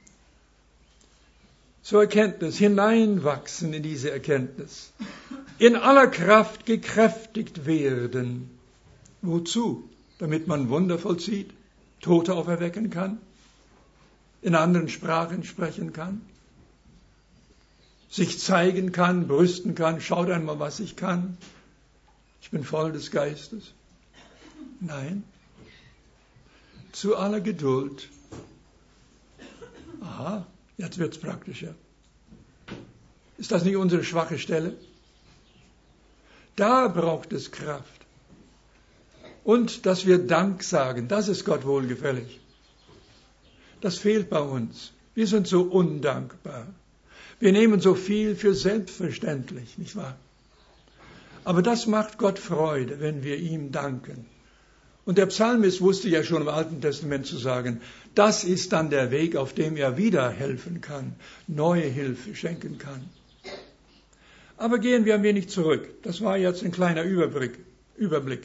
Zur Erkenntnis, hineinwachsen in diese Erkenntnis. In aller Kraft gekräftigt werden. Wozu? Damit man Wunder vollzieht, Tote auferwecken kann, in anderen Sprachen sprechen kann, sich zeigen kann, brüsten kann, schaut einmal, was ich kann. Ich bin voll des Geistes. Nein. Zu aller Geduld. Aha, jetzt wird's praktischer. Ist das nicht unsere schwache Stelle? Da braucht es Kraft. Und dass wir Dank sagen, das ist Gott wohlgefällig. Das fehlt bei uns. Wir sind so undankbar. Wir nehmen so viel für selbstverständlich, nicht wahr? Aber das macht Gott Freude, wenn wir ihm danken. Und der Psalmist wusste ja schon im Alten Testament zu sagen, das ist dann der Weg, auf dem er wieder helfen kann, neue Hilfe schenken kann. Aber gehen wir ein wenig zurück. Das war jetzt ein kleiner Überblick. Überblick.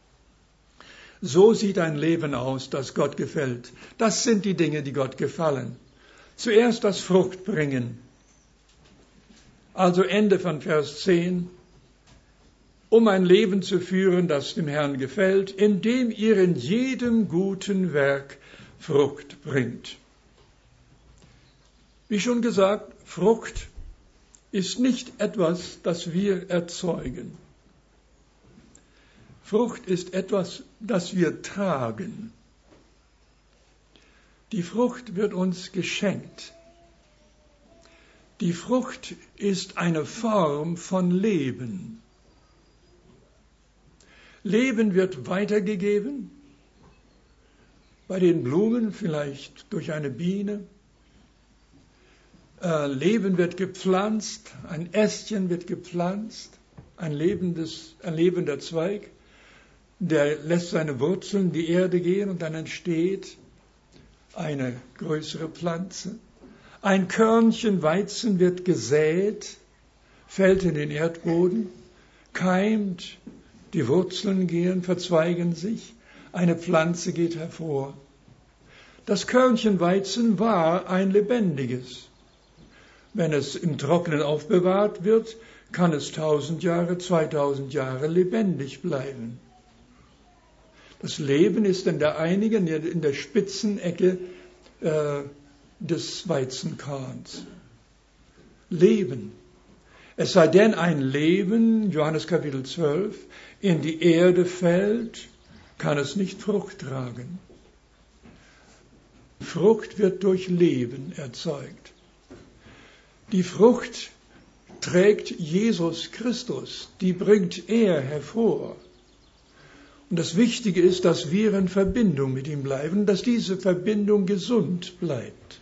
So sieht ein Leben aus, das Gott gefällt. Das sind die Dinge, die Gott gefallen. Zuerst das Fruchtbringen. Also Ende von Vers zehn. Um ein Leben zu führen, das dem Herrn gefällt, indem ihr in jedem guten Werk Frucht bringt. Wie schon gesagt, Frucht ist nicht etwas, das wir erzeugen. Frucht ist etwas, das wir tragen. Die Frucht wird uns geschenkt. Die Frucht ist eine Form von Leben. Leben wird weitergegeben Bei den Blumen vielleicht durch eine Biene. Äh, Leben wird gepflanzt, ein Ästchen wird gepflanzt, ein, lebendes, ein lebender Zweig, der lässt seine Wurzeln in die Erde gehen und dann entsteht eine größere Pflanze. Ein Körnchen Weizen wird gesät, fällt in den Erdboden, keimt, die Wurzeln gehen, verzweigen sich, eine Pflanze geht hervor. Das Körnchen Weizen war ein lebendiges. Wenn es im Trockenen aufbewahrt wird, kann es tausend Jahre, zweitausend Jahre lebendig bleiben. Das Leben ist in der einigen, in der Spitzenecke äh, des Weizenkorns. Leben. Es sei denn, ein Leben, Johannes Kapitel zwölf, in die Erde fällt, kann es nicht Frucht tragen. Frucht wird durch Leben erzeugt. Die Frucht trägt Jesus Christus, die bringt er hervor. Und das Wichtige ist, dass wir in Verbindung mit ihm bleiben, dass diese Verbindung gesund bleibt.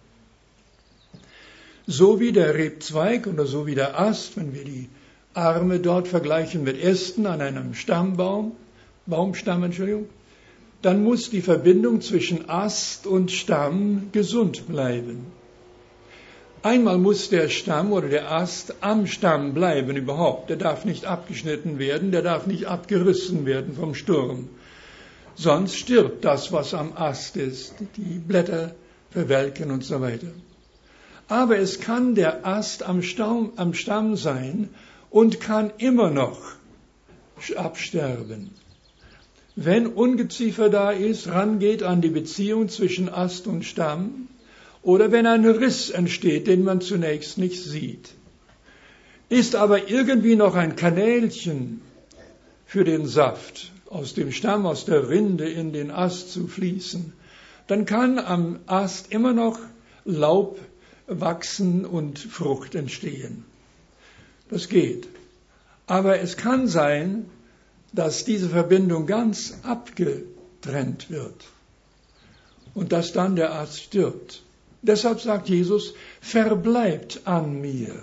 So wie der Rebzweig oder so wie der Ast, wenn wir die Arme dort vergleichen mit Ästen an einem Stammbaum, Baumstamm, Entschuldigung, dann muss die Verbindung zwischen Ast und Stamm gesund bleiben. Einmal muss der Stamm oder der Ast am Stamm bleiben überhaupt. Der darf nicht abgeschnitten werden, der darf nicht abgerissen werden vom Sturm. Sonst stirbt das, was am Ast ist. Die Blätter verwelken und so weiter. Aber es kann der Ast am Stamm, am Stamm sein und kann immer noch absterben. Wenn Ungeziefer da ist, rangeht an die Beziehung zwischen Ast und Stamm, oder wenn ein Riss entsteht, den man zunächst nicht sieht, ist aber irgendwie noch ein Kanälchen für den Saft aus dem Stamm, aus der Rinde in den Ast zu fließen, dann kann am Ast immer noch Laub wachsen und Frucht entstehen. Das geht. Aber es kann sein, dass diese Verbindung ganz abgetrennt wird und dass dann der Ast stirbt. Deshalb sagt Jesus, verbleibt an mir.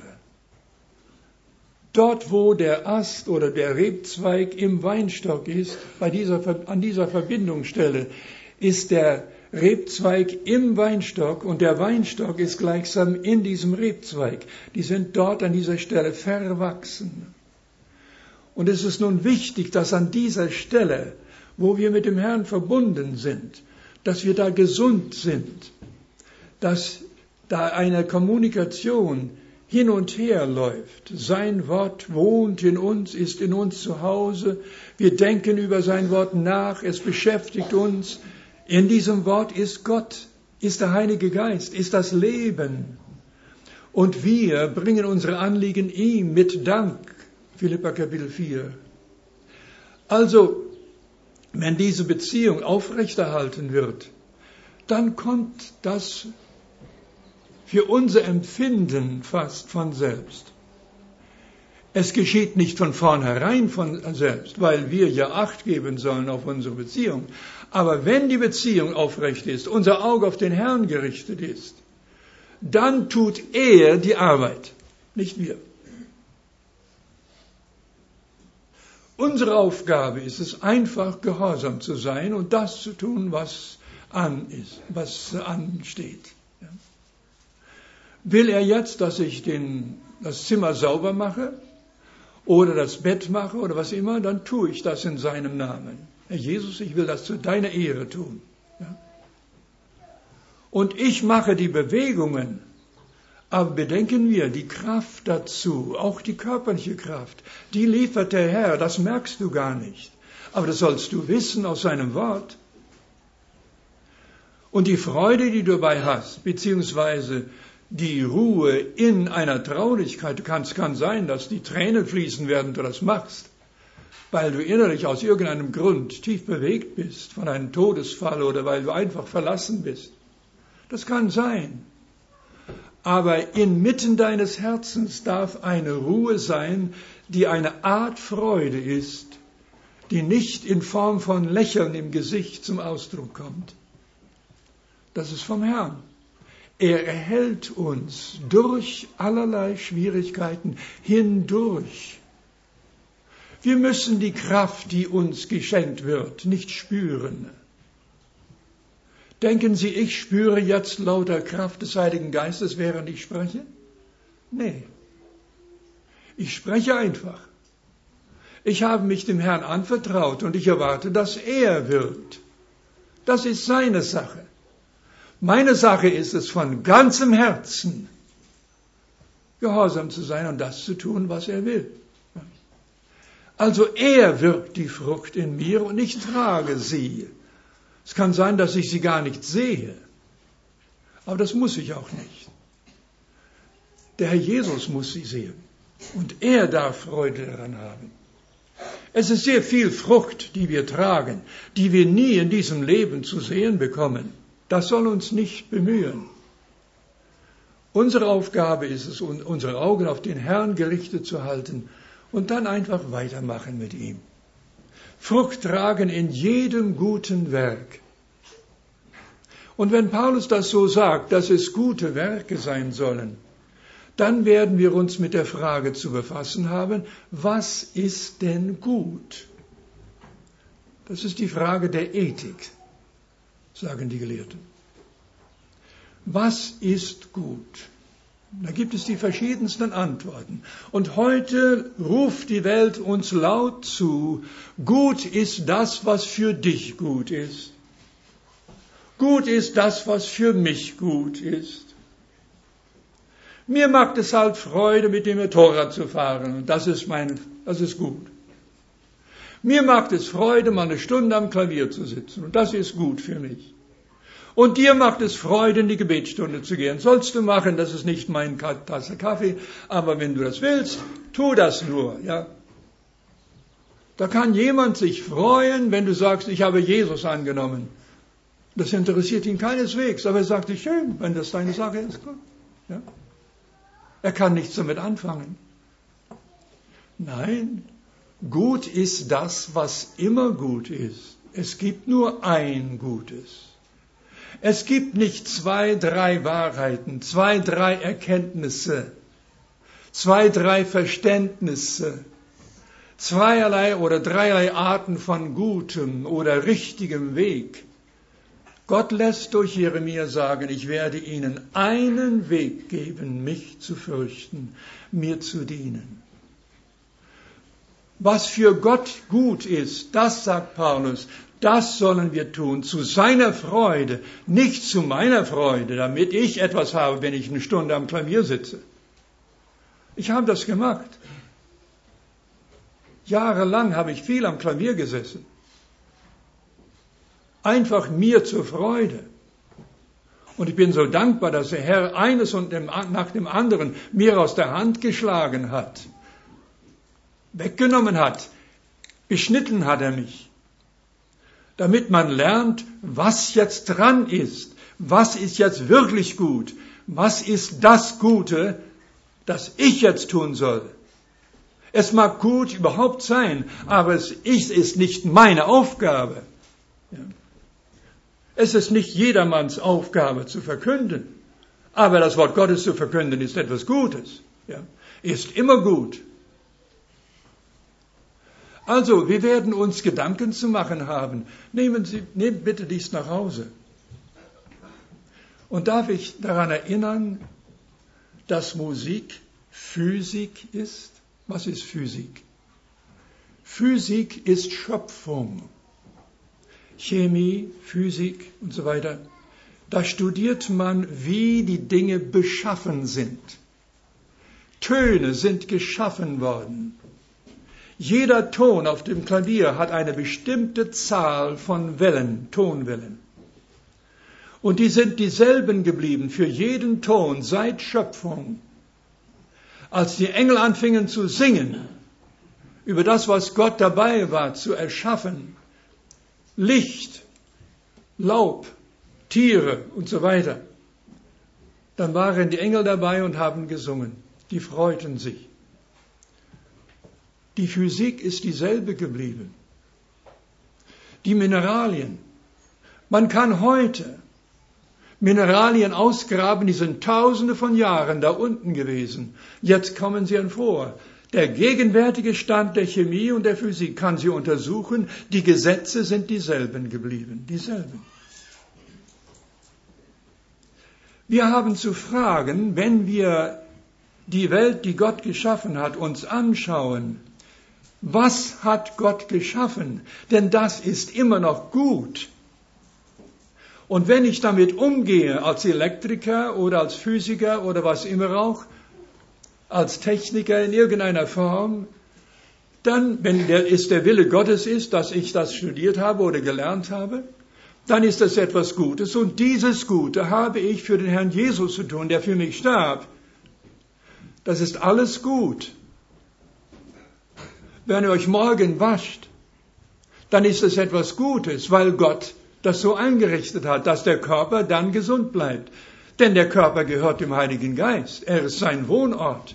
Dort, wo der Ast oder der Rebzweig im Weinstock ist, bei dieser, an dieser Verbindungsstelle, ist der Rebzweig im Weinstock und der Weinstock ist gleichsam in diesem Rebzweig. Die sind dort an dieser Stelle verwachsen. Und es ist nun wichtig, dass an dieser Stelle, wo wir mit dem Herrn verbunden sind, dass wir da gesund sind, dass da eine Kommunikation hin und her läuft. Sein Wort wohnt in uns, ist in uns zu Hause. Wir denken über sein Wort nach, es beschäftigt uns. In diesem Wort ist Gott, ist der Heilige Geist, ist das Leben. Und wir bringen unsere Anliegen ihm mit Dank. Philipper Kapitel vier. Also, wenn diese Beziehung aufrechterhalten wird, dann kommt das für unser Empfinden fast von selbst. Es geschieht nicht von vornherein von selbst, weil wir ja Acht geben sollen auf unsere Beziehung. Aber wenn die Beziehung aufrecht ist, unser Auge auf den Herrn gerichtet ist, dann tut er die Arbeit, nicht wir. Unsere Aufgabe ist es, einfach gehorsam zu sein und das zu tun, was an ist, was ansteht. Will er jetzt, dass ich den, das Zimmer sauber mache oder das Bett mache oder was immer, dann tue ich das in seinem Namen. Herr Jesus, ich will das zu deiner Ehre tun. Ja? Und ich mache die Bewegungen, aber bedenken wir, die Kraft dazu, auch die körperliche Kraft, die liefert der Herr, das merkst du gar nicht. Aber das sollst du wissen aus seinem Wort. Und die Freude, die du dabei hast, beziehungsweise die Ruhe in einer Traurigkeit, es kann sein, dass die Tränen fließen, während du das machst, weil du innerlich aus irgendeinem Grund tief bewegt bist von einem Todesfall oder weil du einfach verlassen bist. Das kann sein. Aber inmitten deines Herzens darf eine Ruhe sein, die eine Art Freude ist, die nicht in Form von Lächeln im Gesicht zum Ausdruck kommt, Das ist vom Herrn. Er erhält uns durch allerlei Schwierigkeiten hindurch. Wir müssen die Kraft, die uns geschenkt wird, nicht spüren. Denken Sie, ich spüre jetzt lauter Kraft des Heiligen Geistes, während ich spreche? Nee. Ich spreche einfach. Ich habe mich dem Herrn anvertraut und ich erwarte, dass er wirkt. Das ist seine Sache. Meine Sache ist es, von ganzem Herzen gehorsam zu sein und das zu tun, was er will. Also er wirkt die Frucht in mir und ich trage sie. Es kann sein, dass ich sie gar nicht sehe, aber das muss ich auch nicht. Der Herr Jesus muss sie sehen und er darf Freude daran haben. Es ist sehr viel Frucht, die wir tragen, die wir nie in diesem Leben zu sehen bekommen. Das soll uns nicht bemühen. Unsere Aufgabe ist es, unsere Augen auf den Herrn gerichtet zu halten und dann einfach weitermachen mit ihm. Frucht tragen in jedem guten Werk. Und wenn Paulus das so sagt, dass es gute Werke sein sollen, dann werden wir uns mit der Frage zu befassen haben, was ist denn gut? Das ist die Frage der Ethik, sagen die Gelehrten. Was ist gut? Da gibt es die verschiedensten Antworten. Und heute ruft die Welt uns laut zu, gut ist das, was für dich gut ist. Gut ist das, was für mich gut ist. Mir macht es halt Freude, mit dem Motorrad zu fahren. Und das ist mein, das ist gut. Mir macht es Freude, mal eine Stunde am Klavier zu sitzen. Und das ist gut für mich. Und dir macht es Freude, in die Gebetsstunde zu gehen. Sollst du machen, das ist nicht mein Tasse Kaffee, aber wenn du das willst, tu das nur, ja. Da kann jemand sich freuen, wenn du sagst, ich habe Jesus angenommen. Das interessiert ihn keineswegs, aber er sagt, schön, wenn das deine Sache ist, gut, ja. Er kann nichts damit anfangen. Nein, gut ist das, was immer gut ist. Es gibt nur ein Gutes. Es gibt nicht zwei, drei Wahrheiten, zwei, drei Erkenntnisse, zwei, drei Verständnisse, zweierlei oder dreierlei Arten von gutem oder richtigem Weg. Gott lässt durch Jeremia sagen, ich werde ihnen einen Weg geben, mich zu fürchten, mir zu dienen. Was für Gott gut ist, das sagt Paulus, das sollen wir tun, zu seiner Freude, nicht zu meiner Freude, damit ich etwas habe, wenn ich eine Stunde am Klavier sitze. Ich habe das gemacht. Jahrelang habe ich viel am Klavier gesessen. Einfach mir zur Freude. Und ich bin so dankbar, dass der Herr eines und nach dem anderen mir aus der Hand geschlagen hat, weggenommen hat, beschnitten hat er mich. Damit man lernt, was jetzt dran ist, was ist jetzt wirklich gut, was ist das Gute, das ich jetzt tun soll. Es mag gut überhaupt sein, aber es ist nicht meine Aufgabe. Ja. Es ist nicht jedermanns Aufgabe zu verkünden, aber das Wort Gottes zu verkünden ist etwas Gutes, ja. Ist immer gut. Also, wir werden uns Gedanken zu machen haben. Nehmen Sie, nehmt bitte dies nach Hause. Und darf ich daran erinnern, dass Musik Physik ist? Was ist Physik? Physik ist Schöpfung. Chemie, Physik und so weiter. Da studiert man, wie die Dinge beschaffen sind. Töne sind geschaffen worden. Jeder Ton auf dem Klavier hat eine bestimmte Zahl von Wellen, Tonwellen. Und die sind dieselben geblieben für jeden Ton seit Schöpfung. Als die Engel anfingen zu singen über das, was Gott dabei war zu erschaffen, Licht, Laub, Tiere und so weiter, dann waren die Engel dabei und haben gesungen. Die freuten sich. Die Physik ist dieselbe geblieben. Die Mineralien. Man kann heute Mineralien ausgraben, die sind tausende von Jahren da unten gewesen. Jetzt kommen sie hervor. Der gegenwärtige Stand der Chemie und der Physik kann sie untersuchen. Die Gesetze sind dieselben geblieben, dieselben. Wir haben zu fragen, wenn wir die Welt, die Gott geschaffen hat, uns anschauen, was hat Gott geschaffen? Denn das ist immer noch gut. Und wenn ich damit umgehe, als Elektriker oder als Physiker oder was immer auch, als Techniker in irgendeiner Form, dann, wenn der, es der Wille Gottes ist, dass ich das studiert habe oder gelernt habe, dann ist das etwas Gutes. Und dieses Gute habe ich für den Herrn Jesus zu tun, der für mich starb. Das ist alles gut. Wenn ihr euch morgen wascht, dann ist es etwas Gutes, weil Gott das so eingerichtet hat, dass der Körper dann gesund bleibt. Denn der Körper gehört dem Heiligen Geist. Er ist sein Wohnort.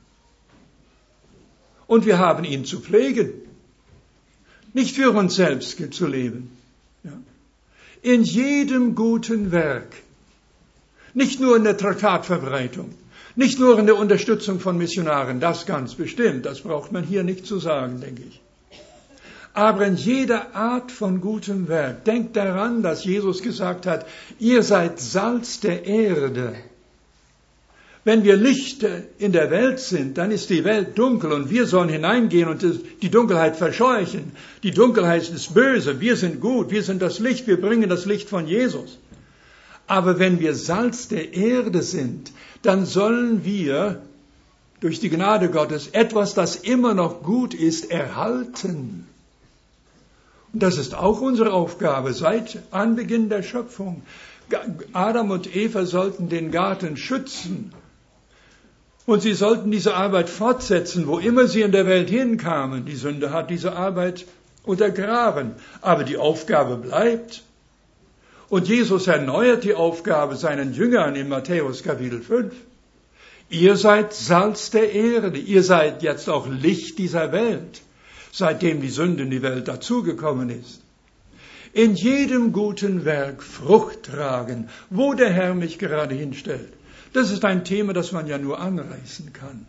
Und wir haben ihn zu pflegen. Nicht für uns selbst zu leben. Ja. In jedem guten Werk. Nicht nur in der Traktatverbreitung. Nicht nur in der Unterstützung von Missionaren. Das ganz bestimmt. Das braucht man hier nicht zu sagen, denke ich. Aber in jeder Art von gutem Werk. Denkt daran, dass Jesus gesagt hat, ihr seid Salz der Erde. Wenn wir Licht in der Welt sind, dann ist die Welt dunkel und wir sollen hineingehen und die Dunkelheit verscheuchen. Die Dunkelheit ist böse, wir sind gut, wir sind das Licht, wir bringen das Licht von Jesus. Aber wenn wir Salz der Erde sind, dann sollen wir durch die Gnade Gottes etwas, das immer noch gut ist, erhalten. Und das ist auch unsere Aufgabe seit Anbeginn der Schöpfung. Adam und Eva sollten den Garten schützen. Und sie sollten diese Arbeit fortsetzen, wo immer sie in der Welt hinkamen. Die Sünde hat diese Arbeit untergraben. Aber die Aufgabe bleibt. Und Jesus erneuert die Aufgabe seinen Jüngern in Matthäus Kapitel fünf. Ihr seid Salz der Erde. Ihr seid jetzt auch Licht dieser Welt. Seitdem die Sünde in die Welt dazugekommen ist. In jedem guten Werk Frucht tragen, wo der Herr mich gerade hinstellt. Das ist ein Thema, das man ja nur anreißen kann.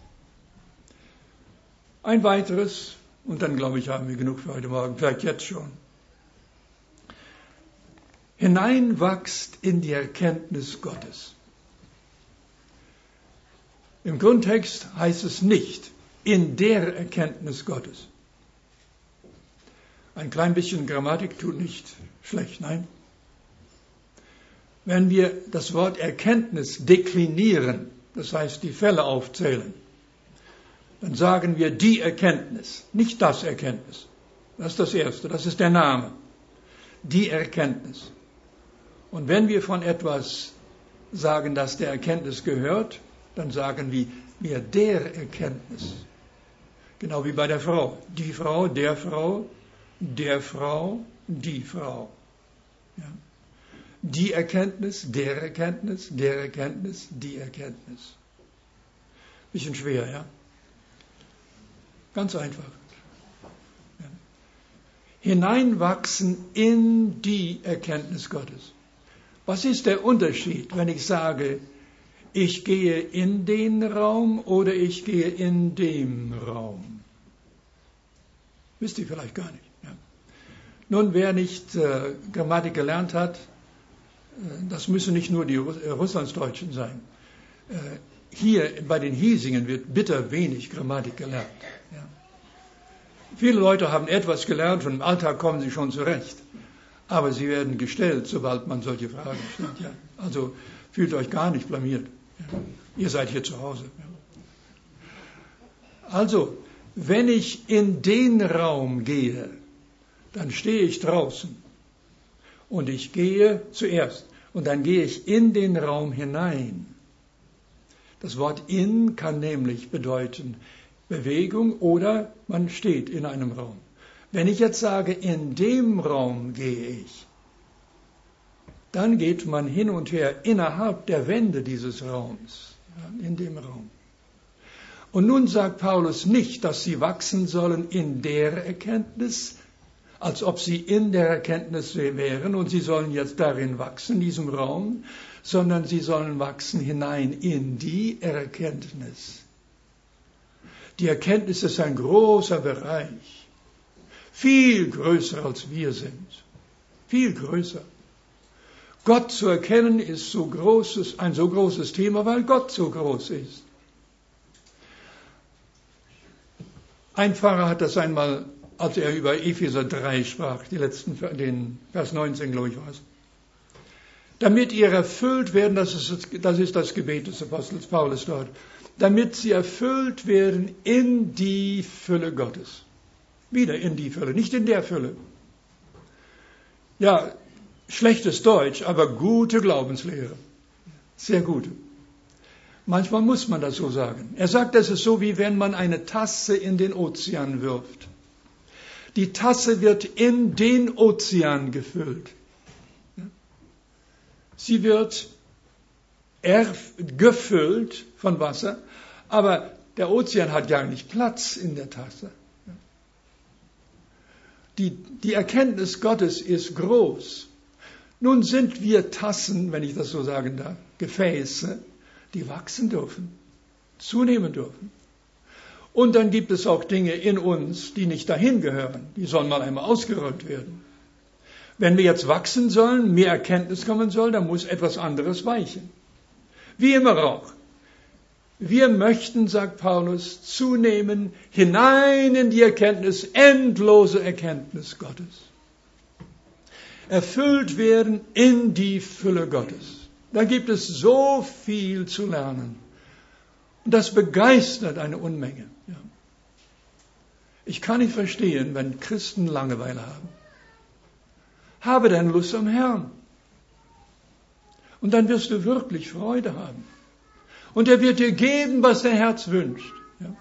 Ein weiteres, und dann glaube ich, haben wir genug für heute Morgen, vielleicht jetzt schon. Hineinwachst in die Erkenntnis Gottes. Im Grundtext heißt es nicht, in der Erkenntnis Gottes. Ein klein bisschen Grammatik tut nicht schlecht, nein. Wenn wir das Wort Erkenntnis deklinieren, das heißt die Fälle aufzählen, dann sagen wir die Erkenntnis, nicht das Erkenntnis. Das ist das Erste, das ist der Name. Die Erkenntnis. Und wenn wir von etwas sagen, das der Erkenntnis gehört, dann sagen wir, wir der Erkenntnis. Genau wie bei der Frau. Die Frau, der Frau, der Frau, die Frau. Ja. Die Erkenntnis, der Erkenntnis, der Erkenntnis, die Erkenntnis. Bisschen schwer, ja? Ganz einfach. Ja. Hineinwachsen in die Erkenntnis Gottes. Was ist der Unterschied, wenn ich sage, ich gehe in den Raum oder ich gehe in dem Raum? Wisst ihr vielleicht gar nicht. Ja. Nun, wer nicht äh, Grammatik gelernt hat, äh, das müssen nicht nur die Russ- äh, Russlandsdeutschen sein. Äh, hier bei den Hiesingen wird bitter wenig Grammatik gelernt. Ja. Viele Leute haben etwas gelernt und im Alltag kommen sie schon zurecht. Aber sie werden gestellt, sobald man solche Fragen stellt. Ja. Also fühlt euch gar nicht blamiert. Ja. Ihr seid hier zu Hause. Ja. Also, wenn ich in den Raum gehe, dann stehe ich draußen. Und ich gehe zuerst. Und dann gehe ich in den Raum hinein. Das Wort in kann nämlich bedeuten Bewegung oder man steht in einem Raum. Wenn ich jetzt sage, in dem Raum gehe ich, dann geht man hin und her innerhalb der Wände dieses Raums, ja, in dem Raum. Und nun sagt Paulus nicht, dass sie wachsen sollen in der Erkenntnis, als ob sie in der Erkenntnis wären und sie sollen jetzt darin wachsen, in diesem Raum, sondern sie sollen wachsen hinein in die Erkenntnis. Die Erkenntnis ist ein großer Bereich, viel größer als wir sind, viel größer. Gott zu erkennen ist so großes, ein so großes Thema, weil Gott so groß ist. Ein Pfarrer hat das einmal, als er über Epheser drei sprach, die letzten, den Vers neunzehn, glaube ich, war es. Damit ihr erfüllt werden, das ist, das ist das Gebet des Apostels Paulus dort, damit sie erfüllt werden in die Fülle Gottes. Wieder in die Fülle, nicht in der Fülle. Ja, schlechtes Deutsch, aber gute Glaubenslehre. Sehr gute. Manchmal muss man das so sagen. Er sagt, das ist so, wie wenn man eine Tasse in den Ozean wirft. Die Tasse wird in den Ozean gefüllt. Sie wird erf- gefüllt von Wasser, aber der Ozean hat ja nicht Platz in der Tasse. Die, die Erkenntnis Gottes ist groß. Nun sind wir Tassen, wenn ich das so sagen darf, Gefäße, die wachsen dürfen, zunehmen dürfen. Und dann gibt es auch Dinge in uns, die nicht dahin gehören. Die sollen mal einmal ausgeräumt werden. Wenn wir jetzt wachsen sollen, mehr Erkenntnis kommen soll, dann muss etwas anderes weichen. Wie immer auch. Wir möchten, sagt Paulus, zunehmen hinein in die Erkenntnis, endlose Erkenntnis Gottes. Erfüllt werden in die Fülle Gottes. Da gibt es so viel zu lernen. Und das begeistert eine Unmenge. Ja. Ich kann nicht verstehen, wenn Christen Langeweile haben. Habe deine Lust am Herrn. Und dann wirst du wirklich Freude haben. Und er wird dir geben, was dein Herz wünscht. Ja.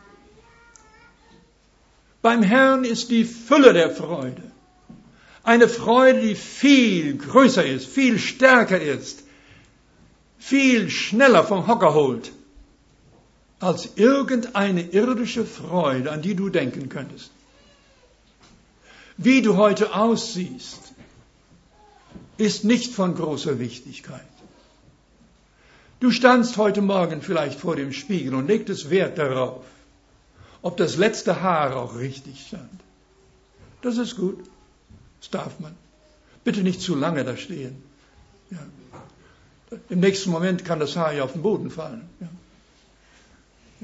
Beim Herrn ist die Fülle der Freude. Eine Freude, die viel größer ist, viel stärker ist, viel schneller vom Hocker holt, als irgendeine irdische Freude, an die du denken könntest. Wie du heute aussiehst, ist nicht von großer Wichtigkeit. Du standst heute Morgen vielleicht vor dem Spiegel und legtest Wert darauf, ob das letzte Haar auch richtig stand. Das ist gut. Das darf man. Bitte nicht zu lange da stehen. Ja. Im nächsten Moment kann das Haar ja auf den Boden fallen. Ja. Ja.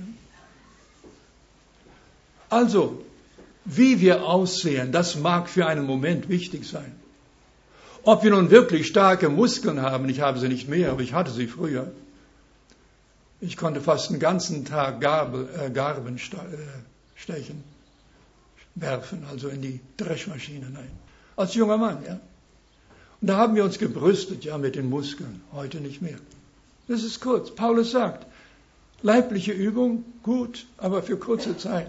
Also, wie wir aussehen, das mag für einen Moment wichtig sein. Ob wir nun wirklich starke Muskeln haben, ich habe sie nicht mehr, aber ich hatte sie früher. Ich konnte fast den ganzen Tag Gabel, äh, Garben sta- äh, stechen, werfen, also in die Dreschmaschine hinein. Als junger Mann, ja. Und da haben wir uns gebrüstet, ja, mit den Muskeln. Heute nicht mehr. Das ist kurz. Paulus sagt, leibliche Übung, gut, aber für kurze Zeit.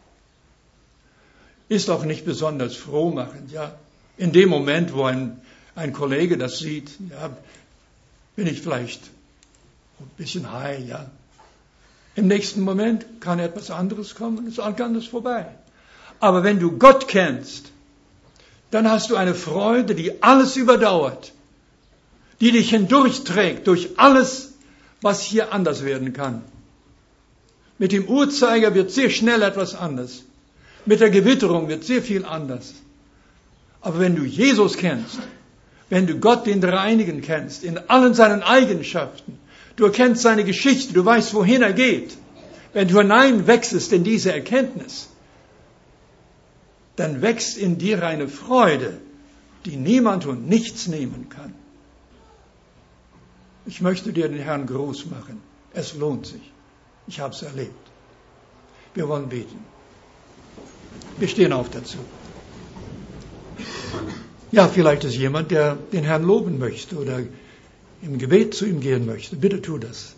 Ist auch nicht besonders frohmachend, ja. In dem Moment, wo ein, ein Kollege das sieht, ja, bin ich vielleicht ein bisschen high, ja. Im nächsten Moment kann etwas anderes kommen, ist alles anders vorbei. Aber wenn du Gott kennst, dann hast du eine Freude, die alles überdauert, die dich hindurchträgt durch alles, was hier anders werden kann. Mit dem Uhrzeiger wird sehr schnell etwas anders. Mit der Gewitterung wird sehr viel anders. Aber wenn du Jesus kennst, wenn du Gott, den Dreieinigen, kennst, in allen seinen Eigenschaften, du erkennst seine Geschichte, du weißt, wohin er geht, wenn du hineinwechselst in diese Erkenntnis, dann wächst in dir eine Freude, die niemand und nichts nehmen kann. Ich möchte dir den Herrn groß machen. Es lohnt sich. Ich habe es erlebt. Wir wollen beten. Wir stehen auf dazu. Ja, vielleicht ist jemand, der den Herrn loben möchte oder im Gebet zu ihm gehen möchte. Bitte tu das.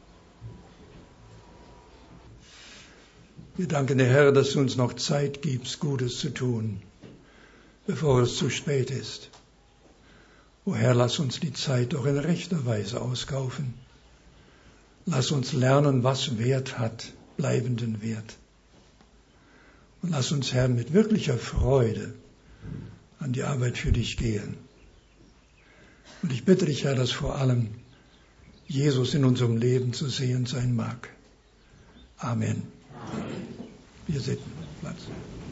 Wir danken dir, Herr, dass du uns noch Zeit gibst, Gutes zu tun, bevor es zu spät ist. O Herr, lass uns die Zeit doch in rechter Weise auskaufen. Lass uns lernen, was Wert hat, bleibenden Wert. Und lass uns, Herr, mit wirklicher Freude an die Arbeit für dich gehen. Und ich bitte dich, Herr, dass vor allem Jesus in unserem Leben zu sehen sein mag. Amen. Amen. Wir sitzen. Platz.